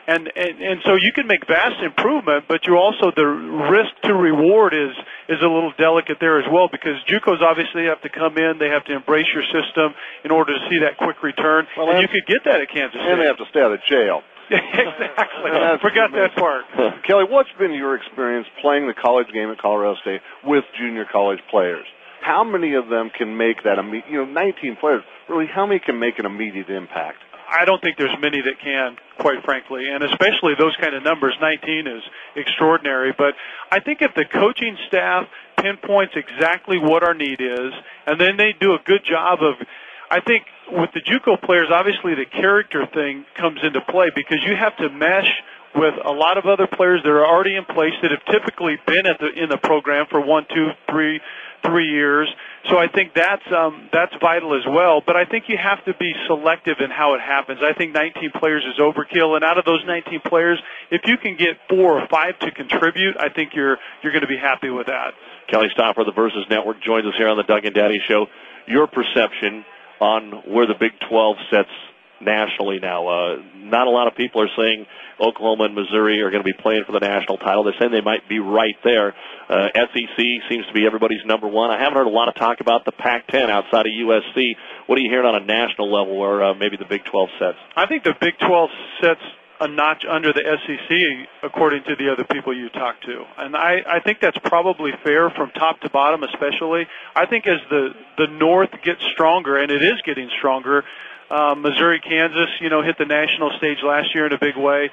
And so you can make vast improvement, but you also the risk to reward is a little delicate there as well, because JUCOs obviously have to come in, they have to embrace your system in order to see that quick return. Well, and you could get that at Kansas State. And they have to stay out of jail. Exactly. Forgot that part. Kelly, what's been your experience playing the college game at Colorado State with junior college players? How many of them can make that 19 players, really, how many can make an immediate impact? I don't think there's many that can, quite frankly, and especially those kind of numbers. 19 is extraordinary, but I think if the coaching staff pinpoints exactly what our need is, and then they do a good job of, I think with the JUCO players, obviously the character thing comes into play, because you have to mesh with a lot of other players that are already in place that have typically been in the program for 1, 2, 3 years. So I think that's vital as well. But I think you have to be selective in how it happens. I think 19 players is overkill, and out of those 19 players, if you can get 4 or 5 to contribute, I think you're going to be happy with that. Kelly Stoffer of the Versus Network joins us here on the Doug and Daddy Show. Your perception on where the Big 12 sets nationally now. Not a lot of people are saying Oklahoma and Missouri are going to be playing for the national title. They're saying they might be right there. SEC seems to be everybody's number one. I haven't heard a lot of talk about the Pac-10 outside of USC. What are you hearing on a national level where maybe the Big 12 sets? I think the Big 12 sets a notch under the SEC, according to the other people you talk to. And I think that's probably fair from top to bottom especially. I think as the North gets stronger, and it is getting stronger, Missouri, Kansas, hit the national stage last year in a big way.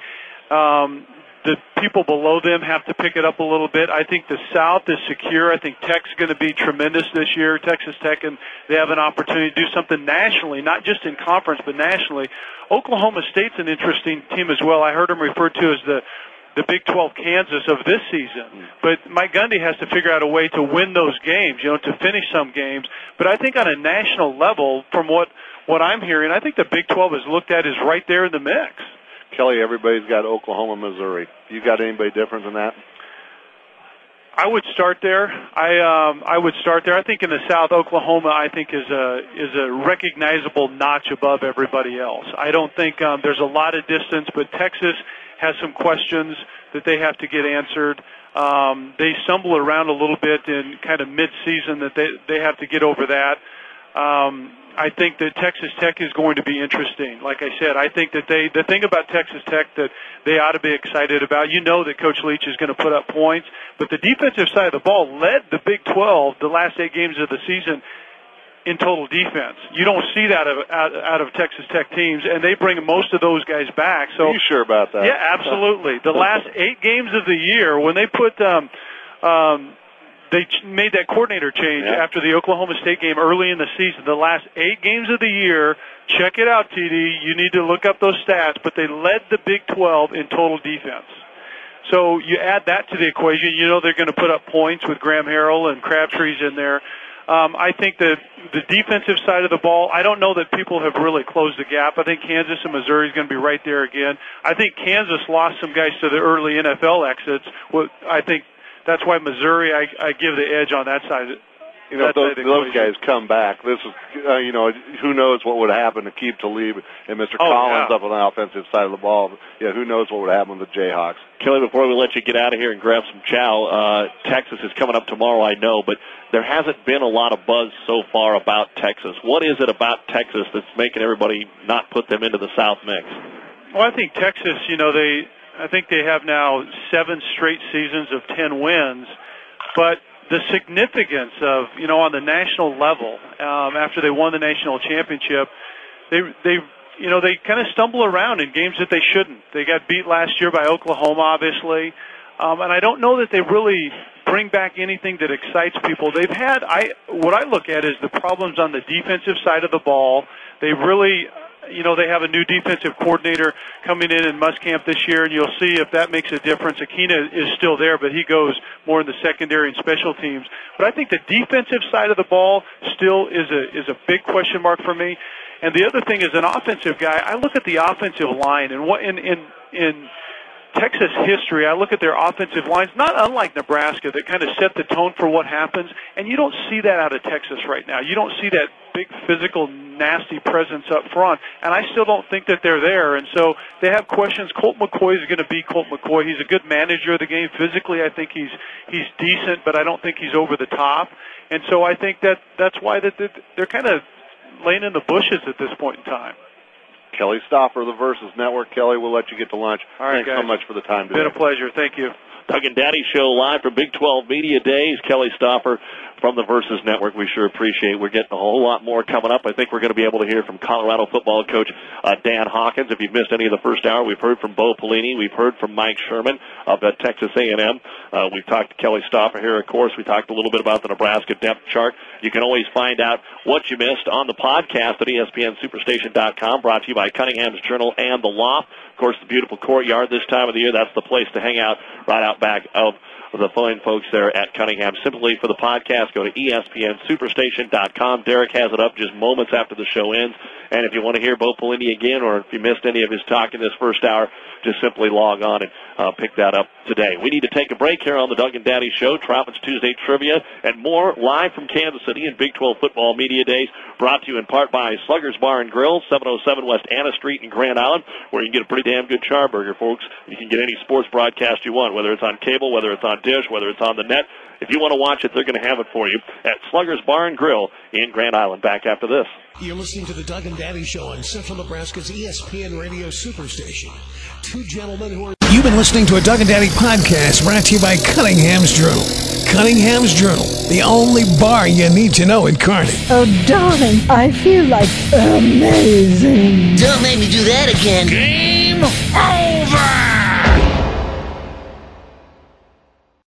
The people below them have to pick it up a little bit. I think the South is secure. I think Tech's going to be tremendous this year, Texas Tech, and they have an opportunity to do something nationally, not just in conference, but nationally. Oklahoma State's an interesting team as well. I heard them referred to as the Big 12 Kansas of this season. But Mike Gundy has to figure out a way to win those games, to finish some games. But I think on a national level, from what I'm hearing, I think the Big 12 is looked at as right there in the mix. Kelly, everybody's got Oklahoma, Missouri. You got anybody different than that? I would start there. I would start there. I think in the South, Oklahoma, I think is a recognizable notch above everybody else. I don't think there's a lot of distance, but Texas has some questions that they have to get answered. They stumble around a little bit in kind of mid-season that they have to get over that. I think that Texas Tech is going to be interesting. Like I said, I think that the thing about Texas Tech that they ought to be excited about, that Coach Leach is going to put up points, but the defensive side of the ball led the Big 12 the last 8 games of the season in total defense. You don't see that out of Texas Tech teams, and they bring most of those guys back. So, are you sure about that? Yeah, absolutely. The last 8 games of the year, when they put they made that coordinator change after the Oklahoma State game early in the season. The last 8 games of the year, check it out, TD. You need to look up those stats, but they led the Big 12 in total defense. So you add that to the equation, they're going to put up points with Graham Harrell and Crabtree's in there. I think that the defensive side of the ball, I don't know that people have really closed the gap. I think Kansas and Missouri is going to be right there again. I think Kansas lost some guys to the early NFL exits. I think that's why Missouri, I give the edge on that side. You know, those guys come back. This is, you know, who knows what would happen to Keith Talib and Mr. Collins up on the offensive side of the ball. Yeah, who knows what would happen with the Jayhawks. Kelly, before we let you get out of here and grab some chow, Texas is coming up tomorrow, I know, but there hasn't been a lot of buzz so far about Texas. What is it about Texas that's making everybody not put them into the South mix? Well, I think Texas, you know, I think they have now 7 straight seasons of 10 wins, but the significance of, you know, on the national level, after they won the national championship, they you know, they kind of stumble around in games that they shouldn't. They got beat last year by Oklahoma, obviously, and I don't know that they really bring back anything that excites people. They've had, what I look at is the problems on the defensive side of the ball. They really, you know, they have a new defensive coordinator coming in Muscamp this year, and you'll see if that makes a difference. Akina is still there, but he goes more in the secondary and special teams. But I think the defensive side of the ball still is a big question mark for me. And the other thing is, an offensive guy, I look at the offensive line, and what in Texas history, I look at their offensive lines, not unlike Nebraska, that kind of set the tone for what happens, and you don't see that out of Texas right now. You don't see that big physical, nasty presence up front, and I still don't think that they're there, and so they have questions. Colt McCoy is going to be Colt McCoy. He's a good manager of the game. Physically, I think he's decent, but I don't think he's over the top, and so I think that's why they're kind of laying in the bushes at this point in time. Kelly Stoffer, the Versus Network. Kelly, we'll let you get to lunch. All right, Thanks guys. so much for the time today. Been a pleasure. Thank you. Doug and Daddy Show live from Big 12 Media Days. Kelly Stoffer from the Versus Network. We sure appreciate it. We're getting a whole lot more coming up. I think we're going to be able to hear from Colorado football coach Dan Hawkins. If you've missed any of the first hour, we've heard from Bo Pelini. We've heard from Mike Sherman of Texas A&M. We've talked to Kelly Stoffer here, of course. We talked a little bit about the Nebraska depth chart. You can always find out what you missed on the podcast at ESPNSuperstation.com, brought to you by Cunningham's Journal and The Loft. Of course, the beautiful courtyard this time of the year, that's the place to hang out right out back of the fine folks there at Cunningham. Simply for the podcast, go to ESPNSuperstation.com. Derek has it up just moments after the show ends. And if you want to hear Bo Pelini again, or if you missed any of his talk in this first hour, just simply log on and pick that up today. We need to take a break here on the Doug and Daddy Show. Troutman's Tuesday Trivia and more live from Kansas City in Big 12 Football Media Days, brought to you in part by Slugger's Bar and Grill, 707 West Anna Street in Grand Island, where you can get a pretty damn good charburger, folks. You can get any sports broadcast you want, whether it's on cable, whether it's on dish, whether it's on the net. If you want to watch it, they're going to have it for you at Slugger's Bar and Grill in Grand Island. Back after this. You're listening to the Doug and Daddy Show on Central Nebraska's ESPN Radio Superstation. Two gentlemen who are... You've been listening to a Doug and Daddy podcast brought to you by Cunningham's Journal. Cunningham's Journal, the only bar you need to know in Kearney. Oh, darling, I feel like amazing. Don't make me do that again. Game! Hey!